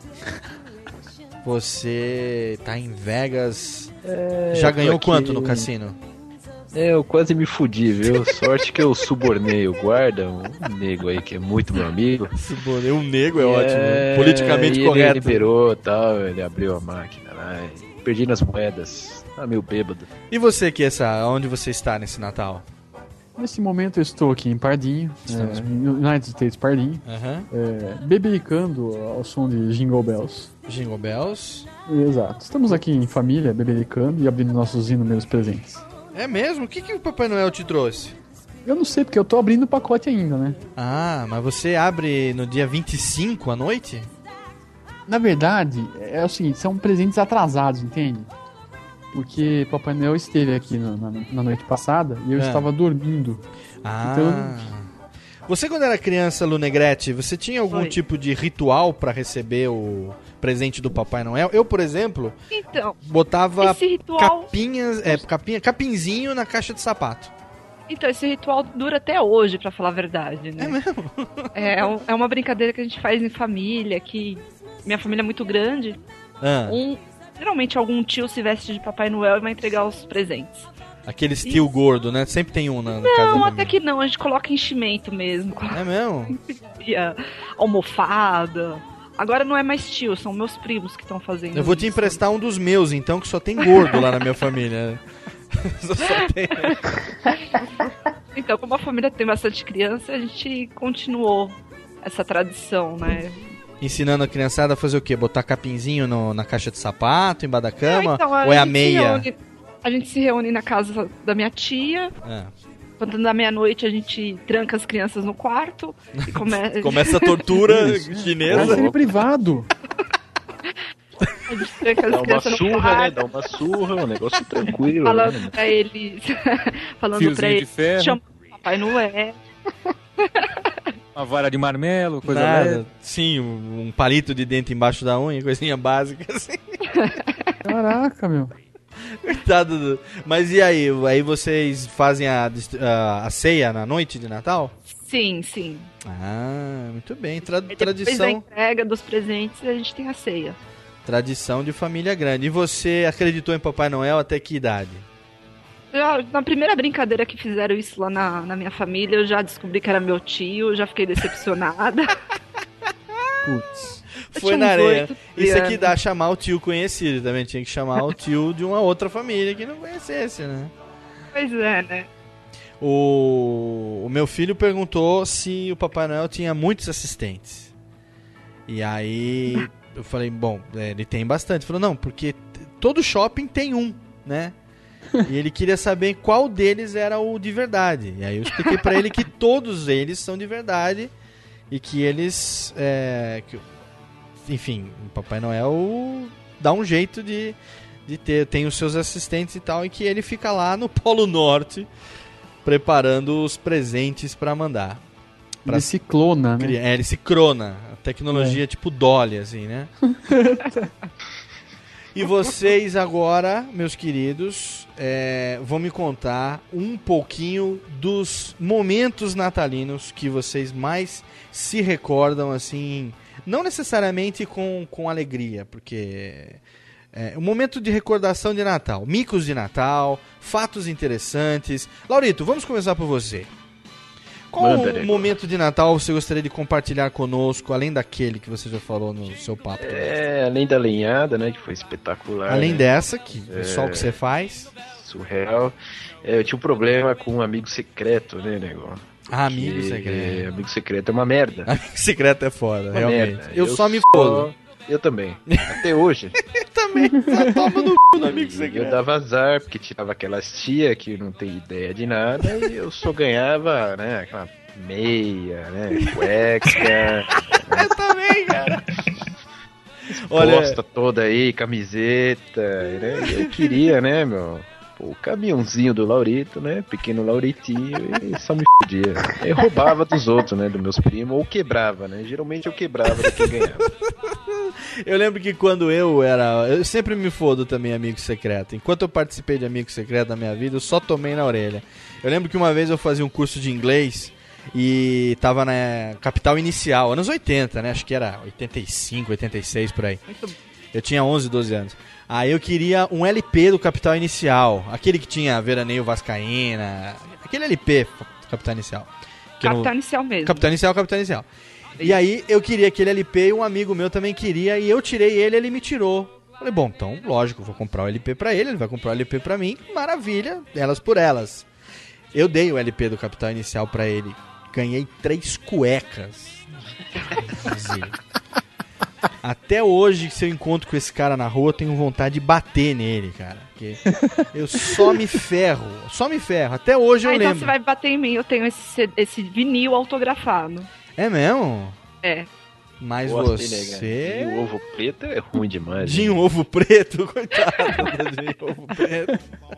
Você tá em Vegas. Já ganhou quanto no cassino? Eu quase me fudi, viu? Sorte que eu subornei o guarda, um nego aí que é muito meu amigo. Subornei um nego é ótimo, politicamente correto. Ele liberou e tal, ele abriu a máquina lá e perdi nas moedas. Tá meio bêbado. E você, Kessa, onde você está nesse Natal? Nesse momento eu estou aqui em Pardinho, United States Pardinho, bebericando ao som de Jingle Bells. Jingle Bells? Exato. Estamos aqui em família, bebericando e abrindo nossos inúmeros presentes. É mesmo? O que o Papai Noel te trouxe? Eu não sei, porque eu tô abrindo o pacote ainda, né? Ah, mas você abre no dia 25 à noite? Na verdade, é o seguinte, são presentes atrasados, entende? Porque Papai Noel esteve aqui na noite passada e eu estava dormindo. Ah. Então... Você, quando era criança, Lu Negrete, você tinha algum tipo de ritual pra receber o presente do Papai Noel? Eu, por exemplo, botava capinzinho na caixa de sapato. Então, esse ritual dura até hoje, pra falar a verdade, né? É mesmo? É uma brincadeira que a gente faz em família, que minha família é muito grande. Geralmente algum tio se veste de Papai Noel e vai entregar os presentes. Aqueles tio gordo, né? Sempre tem um na casa. Não, até que não. A gente coloca enchimento mesmo. É mesmo? Almofada. Agora não é mais tio, são meus primos que estão fazendo. Eu vou te emprestar um dos meus, então, que só tem gordo lá na minha família. Só tem... Então, como a família tem bastante criança, a gente continuou essa tradição, né? Ensinando a criançada a fazer o quê? Botar capinzinho na caixa de sapato, embaixo da cama? Ou é a meia? A gente se reúne na casa da minha tia. Quando dá meia-noite, a gente tranca as crianças no quarto. E começa a tortura chinesa. É privado. A gente tranca as crianças no quarto. Né? Dá uma surra, um negócio tranquilo. Falando né? pra eles... Chama o Papai Noel. Uma vara de marmelo, coisa leve. Sim, um palito de dente embaixo da unha, coisinha básica assim. Caraca, meu. Coitado. Mas e aí? Aí vocês fazem a ceia na noite de Natal? Sim, sim. Ah, muito bem. Depois Tradição. da entrega dos presentes, a gente tem a ceia. Tradição de família grande. E você acreditou em Papai Noel até que idade? Na primeira brincadeira que fizeram isso lá na minha família, eu já descobri que era meu tio, já fiquei decepcionada. Putz. Foi na areia. Isso aqui dá chamar o tio conhecido também. Tinha que chamar o tio de uma outra família que não conhecesse, né? Pois é, né? O meu filho perguntou se o Papai Noel tinha muitos assistentes. E aí eu falei, bom, ele tem bastante. Ele falou, não, porque todo shopping tem um, né? E ele queria saber qual deles era o de verdade. E aí eu expliquei pra ele que todos eles são de verdade e que eles... enfim, o Papai Noel dá um jeito de ter... Tem os seus assistentes e tal, e que ele fica lá no Polo Norte preparando os presentes pra mandar. Ele se clona, né? Ele se crona. A tecnologia tipo Dolly, assim, né? E vocês agora, meus queridos, vão me contar um pouquinho dos momentos natalinos que vocês mais se recordam, assim, não necessariamente com alegria, porque um momento de recordação de Natal, micos de Natal, fatos interessantes. Laurito, vamos começar por você. Qual momento de Natal você gostaria de compartilhar conosco, além daquele que você já falou no seu papo? Além da lenhada, né, que foi espetacular. Além né? dessa, que é só o que você faz. Surreal. Eu tinha um problema com um amigo secreto, né, negócio? Amigo secreto. Amigo secreto é uma merda. Amigo secreto é foda, realmente. Merda. Eu só me fodo. Eu também. Até hoje. Também. Só toma no c... do amigo secreto. Eu dava azar, porque tirava aquelas tia que não tem ideia de nada, e eu só ganhava, né, aquela meia, né, cueca. Eu também, cara. Posta toda aí, camiseta, né? Eu queria, né, o caminhãozinho do Laurito, né? Pequeno Lauritinho, e só me fodia. Eu roubava dos outros, né? Dos meus primos, ou quebrava, né? Geralmente eu quebrava do que ganhava. Eu lembro que quando eu sempre me fodo também amigo secreto. Enquanto eu participei de amigo secreto na minha vida, eu só tomei na orelha. Eu lembro que uma vez eu fazia um curso de inglês e tava na Capital Inicial, anos 80, né? Acho que era 85, 86, por aí. Eu tinha 11, 12 anos. Aí eu queria um LP do Capital Inicial, aquele que tinha Veraneio Vascaína, aquele LP Capital Inicial. Capital Inicial mesmo. Capital Inicial. E aí eu queria aquele LP e um amigo meu também queria, e eu tirei ele me tirou. Falei, bom, então, lógico, vou comprar o LP pra ele vai comprar o LP pra mim, maravilha, elas por elas. Eu dei o LP do Capital Inicial pra ele, ganhei 3 cuecas. Até hoje, se eu encontro com esse cara na rua, eu tenho vontade de bater nele, cara. Porque eu só me ferro. Até hoje eu lembro. Então você vai bater em mim, eu tenho esse vinil autografado. É mesmo? É. Mas Gosto, você... De ovo preto é ruim demais. De ovo preto, coitado. De ovo preto.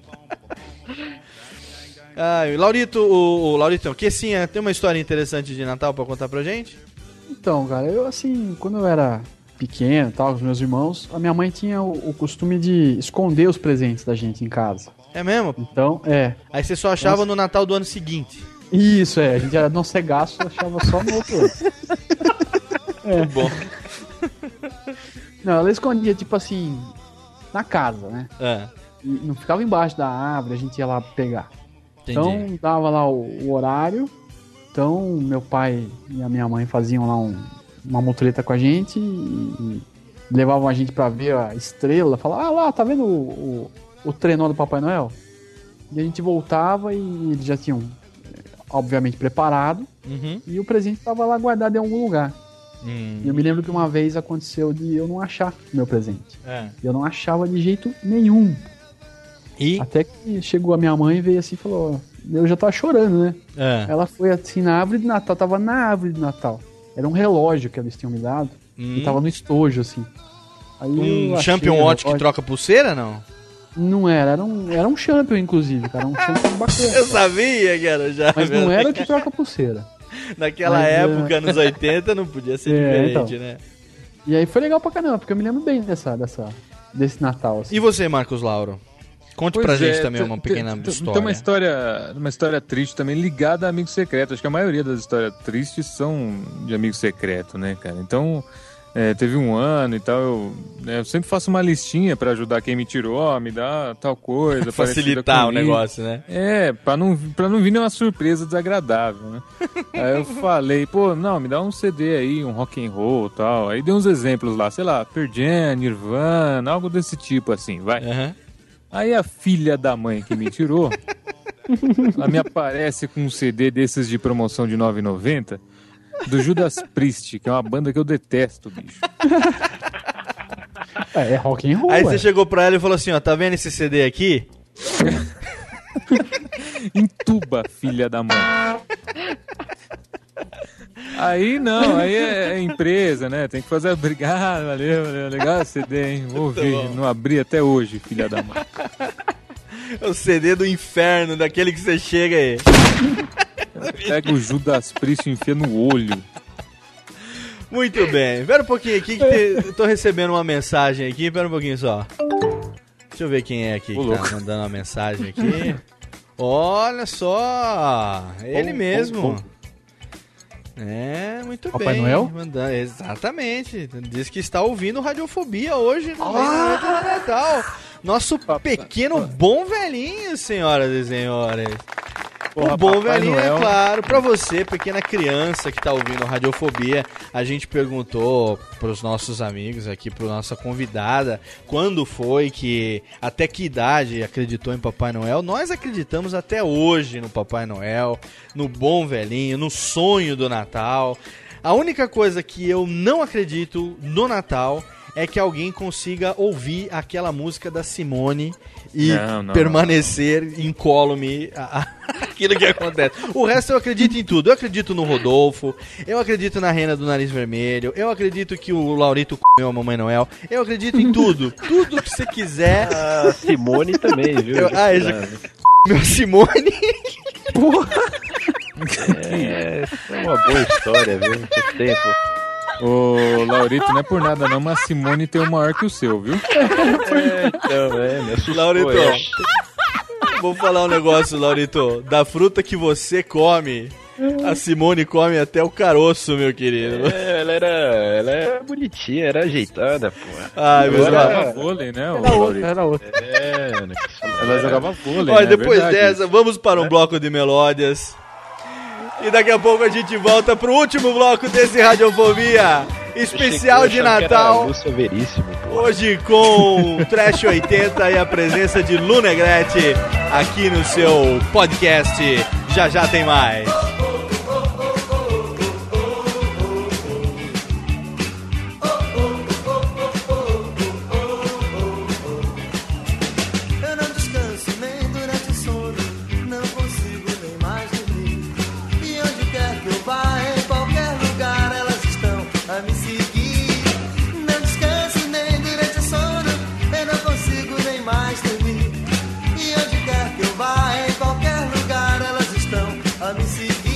Lauritão, que sim, tem uma história interessante de Natal pra contar pra gente? Então, cara, eu assim, quando eu era pequeno e tal, com os meus irmãos, a minha mãe tinha o costume de esconder os presentes da gente em casa. É mesmo? Então, Aí você só achava no Natal do ano seguinte. Isso, a gente era não cegaço, achava só no outro ano. Muito bom. Não, ela escondia, tipo assim, na casa, né? E não ficava embaixo da árvore, a gente ia lá pegar. Entendi. Então, dava lá o horário. Então, meu pai e a minha mãe faziam lá uma mutreta com a gente e levavam a gente pra ver a estrela. Falavam, lá, tá vendo o trenó do Papai Noel? E a gente voltava e eles já tinham, obviamente, preparado. Uhum. E o presente tava lá guardado em algum lugar. E eu me lembro que uma vez aconteceu de eu não achar meu presente. Eu não achava de jeito nenhum. Até que chegou a minha mãe e veio assim e falou... Eu já tava chorando, né? Ela foi assim na árvore de Natal, tava na árvore de Natal. Era um relógio que eles tinham me dado e tava no estojo, assim. Aí Champion Watch que troca pulseira, não? Não era um Champion, inclusive, cara. Um Champion bacana. Eu sabia que era já. Mas não era o que troca pulseira. Naquela época, anos 80, não podia ser diferente, né? E aí foi legal pra caramba, porque eu me lembro bem desse Natal. Assim. E você, Marcos Lauro? Conte pra gente também uma pequena história. Tem uma história triste também ligada a Amigo Secreto. Acho que a maioria das histórias tristes são de Amigo Secreto, né, cara? Então, teve um ano e tal, eu sempre faço uma listinha pra ajudar quem me tirou, me dá tal coisa. Facilitar o negócio, né? Pra não vir nenhuma surpresa desagradável, né? Aí eu falei, me dá um CD aí, um rock and roll e tal. Aí dei uns exemplos lá, sei lá, Pearl Jam, Nirvana, algo desse tipo assim, vai. Uhum. Aí a filha da mãe que me tirou, ela me aparece com um CD desses de promoção de R$ 9,90 do Judas Priest, que é uma banda que eu detesto, bicho. É rock and roll. Aí você chegou pra ela e falou assim, ó, tá vendo esse CD aqui? Entuba, filha da mãe. Aí é empresa, né? Tem que fazer obrigado, valeu, legal CD, hein? Vou ouvir, não abri até hoje, filha da mãe. O CD do inferno, daquele que você chega aí. Pega o Judas Priest e enfia no olho. Muito bem. Espera um pouquinho aqui que eu tô recebendo uma mensagem aqui. Espera um pouquinho só. Deixa eu ver quem é aqui que tá mandando uma mensagem aqui. Olha só. Ele mesmo. Muito bem. Papai Noel? Exatamente. Diz que está ouvindo Radiofobia hoje no Natal. Nosso pequeno bom velhinho, senhoras e senhores. O bom velhinho, é claro, pra você, pequena criança que tá ouvindo Radiofobia, a gente perguntou pros nossos amigos aqui, pra nossa convidada, quando foi que, até que idade acreditou em Papai Noel. Nós acreditamos até hoje no Papai Noel, no bom velhinho, no sonho do Natal. A única coisa que eu não acredito no Natal é que alguém consiga ouvir aquela música da Simone e permanecer incólume aquilo que acontece. O resto eu acredito em tudo. Eu acredito no Rodolfo, eu acredito na Rena do Nariz Vermelho, eu acredito que o Laurito comeu a Mamãe Noel, eu acredito em tudo. Tudo que você quiser. A Simone também, viu? Meu Simone. Porra. Essa é uma boa história, viu? Não tem tempo. Ô, Laurito, não é por nada não, mas Simone tem um maior que o seu, viu? Laurito, vou falar um negócio, Laurito. Da fruta que você come, a Simone come até o caroço, meu querido. Ela era bonitinha, era ajeitada, pô. Ela jogava vôlei, né? Era outra. Ela jogava vôlei. Olha, depois dessa, vamos para um bloco de melódias. E daqui a pouco a gente volta pro último bloco desse Radiofobia especial de Natal. Hoje com Trash 80 e a presença de Lu Negrete aqui no seu podcast. Já tem mais. Em qualquer lugar elas estão a me seguir.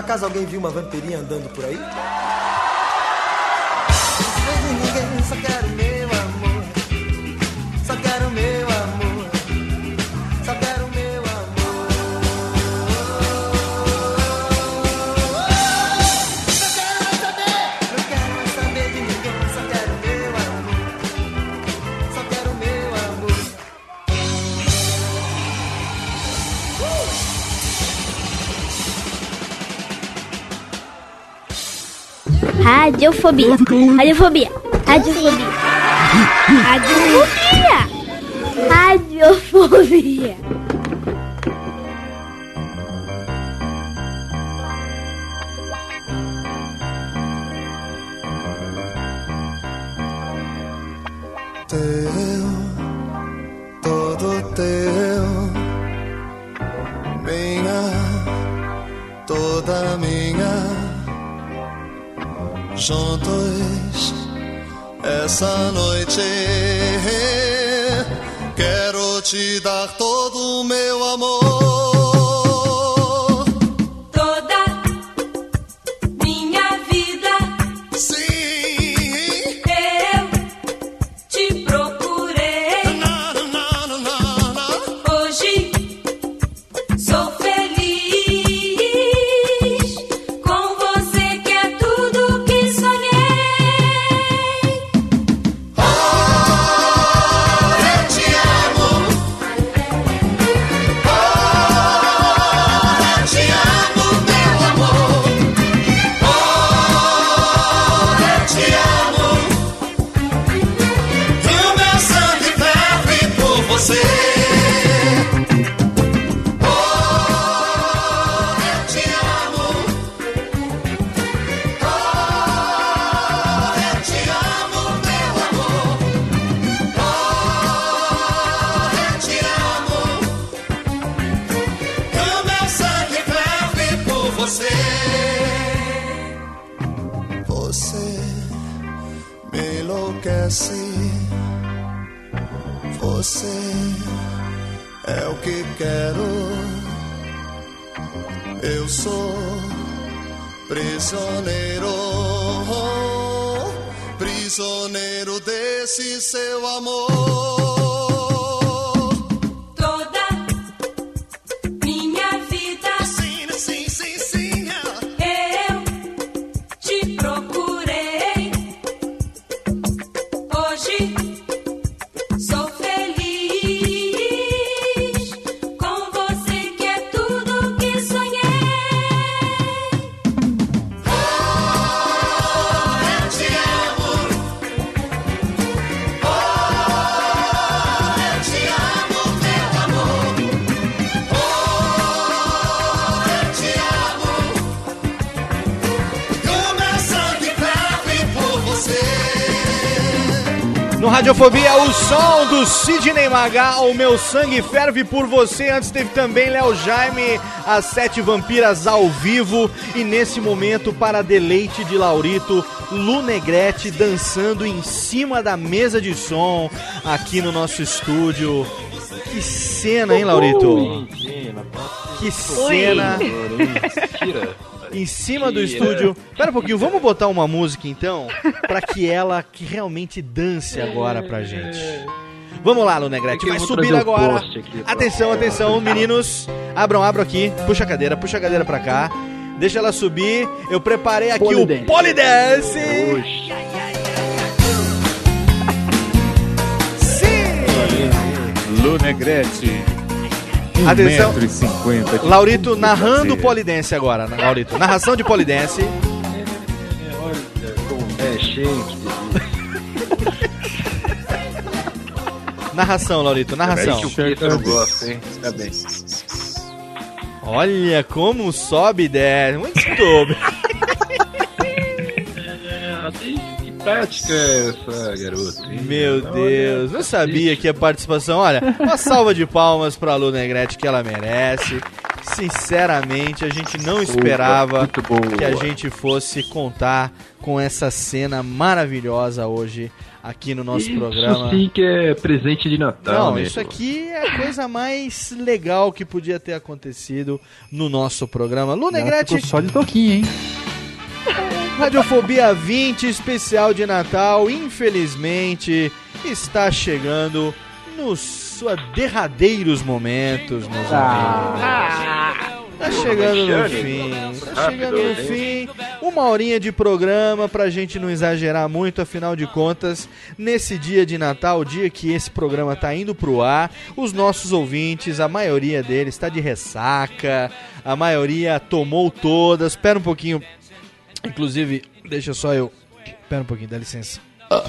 acaso alguém viu uma vampirinha andando por aí? Não vejo ninguém, só quero meu amor. Só quero meu amor. Só quero meu amor. Não quero mais saber de ninguém, só quero meu amor. Só quero meu amor. Radiofobia. Radiofobia. Radiofobia. Radiofobia. Radiofobia. Teu, todo teu, minha, toda minha. Juntos essa noite quero te dar todo o meu amor. Toda minha vida. Sim. Eu te procurei. Hoje sou feliz com você, que é tudo que sonhei. Eu te amo. Eu te amo, meu amor. Eu te amo. E o meu sangue ferve por você. Eu te amo. Eu te amo, meu amor. Eu te amo. E o meu sangue ferve por você. Você me enlouquece. Você é o que quero. Eu sou prisioneiro, prisioneiro desse seu amor. Toda minha vida. Sim, sim, sim, sim. Eu te procurei. Hoje sou feliz com você, que é tudo que sonhei. Eu te amo. Eu te amo, meu amor. Eu te amo. E o meu sangue ferve por você. No Radiofobia, o som do Sidney Magal, o meu sangue ferve por você. Antes teve também Léo Jaime, as 7 vampiras ao vivo. E nesse momento, para deleite de Laurito, Lu Negrete dançando em cima da mesa de som aqui no nosso estúdio. Que cena, hein, Laurito? Que cena. Em cima do estúdio. Pera um pouquinho, vamos botar uma música então, pra que ela que realmente dance agora pra gente. Vamos lá, Lu Negrete, vai subir agora. Atenção, atenção, meninos. Abram aqui, puxa a cadeira pra cá. Deixa ela subir. Eu preparei aqui o Polydance. Sim! Lu Negrete. Atenção, 1,50 m. Laurito narrando Polydance agora, Laurito. Narração de Polydance. Olha como é chique. Narração, Laurito, narração. Eu gosto, hein? Tá bem. Olha como sobe e desce. Muito bem. Que prática é essa, garoto? Meu Deus, não sabia que a participação... Olha, uma salva de palmas pra Lu Negrete, que ela merece. Sinceramente, a gente não esperava que a gente fosse contar com essa cena maravilhosa hoje aqui no nosso programa. Isso sim que é presente de Natal. Não, né? Isso aqui é a coisa mais legal que podia ter acontecido no nosso programa. Lu Negrete... Só de toquinho, hein? Radiofobia 20, especial de Natal, infelizmente, está chegando nos seus derradeiros momentos, meus amigos. Tá chegando no fim. Tá chegando no fim. 1 horinha de programa pra gente não exagerar muito, afinal de contas, nesse dia de Natal, o dia que esse programa tá indo pro ar, os nossos ouvintes, a maioria deles tá de ressaca, a maioria tomou todas. Espera um pouquinho. Inclusive, deixa só eu... Espera um pouquinho, dá licença.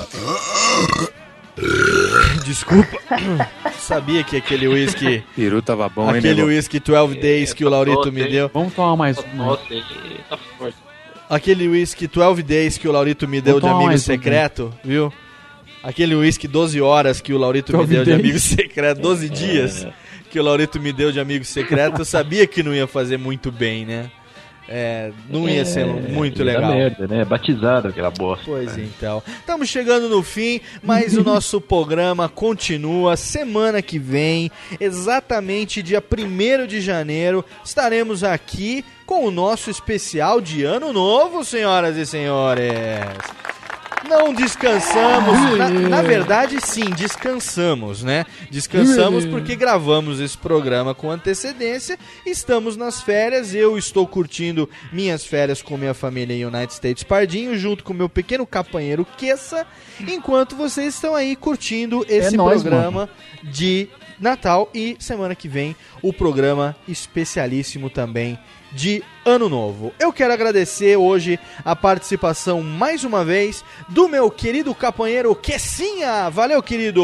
Desculpa. Sabia que aquele whisky... Peru tava bom, hein? Aquele whisky 12 Days que o Laurito me deu... Vamos tomar mais um. Tá forte. Aquele whisky 12 Days que o Laurito me deu de amigo secreto, viu? Aquele whisky 12 horas que o Laurito me deu de amigo secreto, 12 dias que o Laurito me deu de amigo secreto, eu sabia que não ia fazer muito bem, né? Não ia ser muito legal. Merda, né? Batizado aquela bosta. Pois então. Estamos chegando no fim, mas o nosso programa continua. Semana que vem, exatamente dia 1º de janeiro, estaremos aqui com o nosso especial de Ano Novo, senhoras e senhores. Não descansamos, na verdade sim, descansamos, né? Descansamos porque gravamos esse programa com antecedência, estamos nas férias, eu estou curtindo minhas férias com minha família em United States Pardinho, junto com meu pequeno companheiro Kessa, enquanto vocês estão aí curtindo esse programa de Natal e semana que vem o programa especialíssimo também de Ano Novo. Eu quero agradecer hoje a participação mais uma vez do meu querido companheiro Kessinha. Valeu, querido!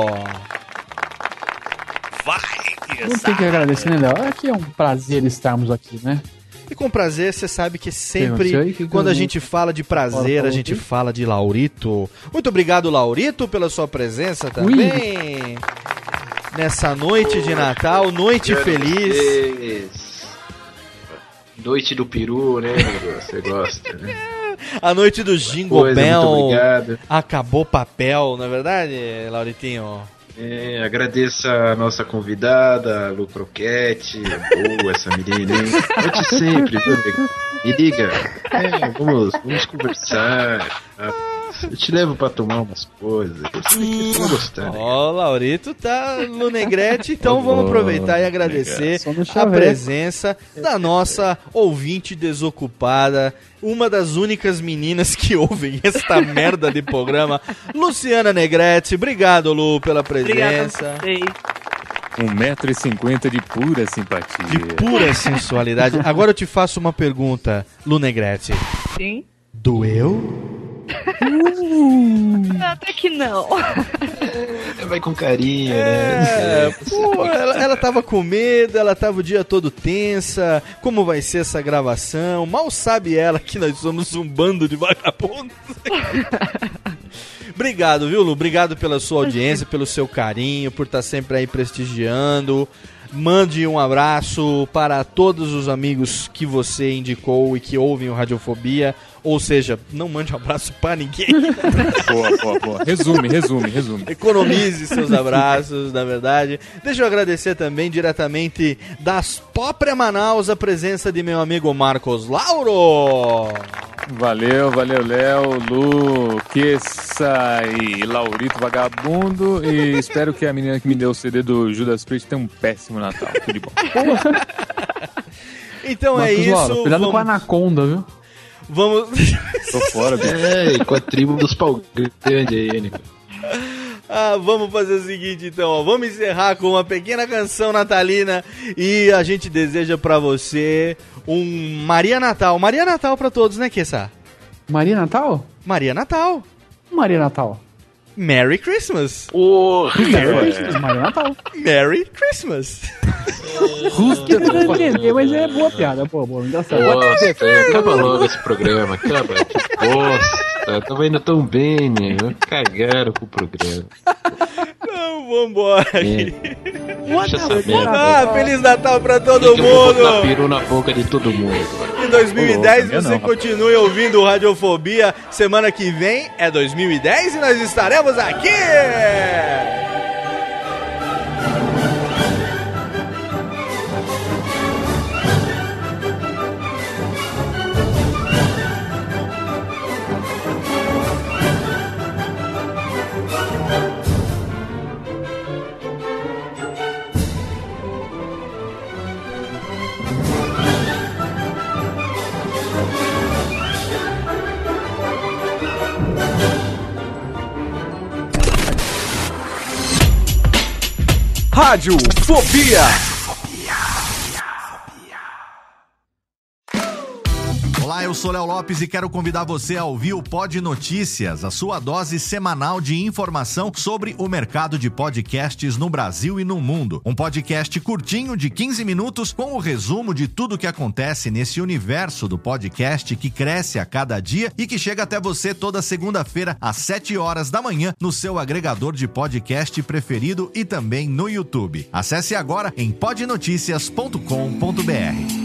Vai, não tem que agradecer, né, Léo? Aqui é um prazer estarmos aqui, né? E com prazer, você sabe que sempre, quando a gente fala de prazer, a gente fala de Laurito. Muito obrigado, Laurito, pela sua presença também. Nessa noite de Natal, noite feliz. Noite do peru, né? Você gosta, né? A noite do Jingle Bell. Acabou papel, não é verdade, Lauritinho? Agradeço a nossa convidada, a Lu Croquete. Boa essa menina, hein? Volte sempre, viu? Me liga. Vamos conversar. Eu te levo pra tomar umas coisas. Eu tô gostando. Ó, Laurito tá no Negrete, então vamos aproveitar e agradecer a presença da nossa ouvinte desocupada, uma das únicas meninas que ouvem esta merda de programa, Luciana Negrete. Obrigado, Lu, pela presença. 1,50 m de pura simpatia. De pura sensualidade. Agora eu te faço uma pergunta, Lu Negrete. Sim? Doeu? Até que não. Vai com carinho, né? Ela tava com medo, ela tava o dia todo tensa. Como vai ser essa gravação? Mal sabe ela que nós somos um bando de vagabundos. Obrigado, viu, Lu? Obrigado pela sua audiência, pelo seu carinho, por estar sempre aí prestigiando. Mande um abraço para todos os amigos que você indicou e que ouvem o Radiofobia. Ou seja, não mande um abraço para ninguém. Boa. Resume. Economize seus abraços, na verdade. Deixa eu agradecer também diretamente das próprias Manaus a presença de meu amigo Marcos Lauro. Valeu, Léo, Lu, Kessa e Laurito Vagabundo. E espero que a menina que me deu o CD do Judas Priest tenha um péssimo Natal. Tudo de bom. Então Marcos é isso. Lauro, cuidado com a Anaconda, viu? Vamos. Tô fora, bicho. E com a tribo dos pau grande aí, né? Vamos fazer o seguinte, então, ó. Vamos encerrar com uma pequena canção natalina e a gente deseja pra você um Maria Natal. Maria Natal pra todos, né, Kessa? Maria Natal? Maria Natal. Maria Natal. Merry Christmas. Merry Christmas, Maria Natal. Merry Christmas. Eu não entender, mas é boa piada, boa, engraçado. Acaba logo esse programa, acaba. Que bosta, tava indo tão bem, né? Cagaram com o programa. Não, vambora aqui. Feliz Natal pra todo mundo! Eu peru na boca de todo mundo. Em 2010 você continue ouvindo Radiofobia. Semana que vem é 2010 e nós estaremos aqui! Radiofobia. Olá, eu sou Léo Lopes e quero convidar você a ouvir o Pod Notícias, a sua dose semanal de informação sobre o mercado de podcasts no Brasil e no mundo. Um podcast curtinho de 15 minutos com o resumo de tudo que acontece nesse universo do podcast que cresce a cada dia e que chega até você toda segunda-feira às 7 horas da manhã no seu agregador de podcast preferido e também no YouTube. Acesse agora em podnoticias.com.br.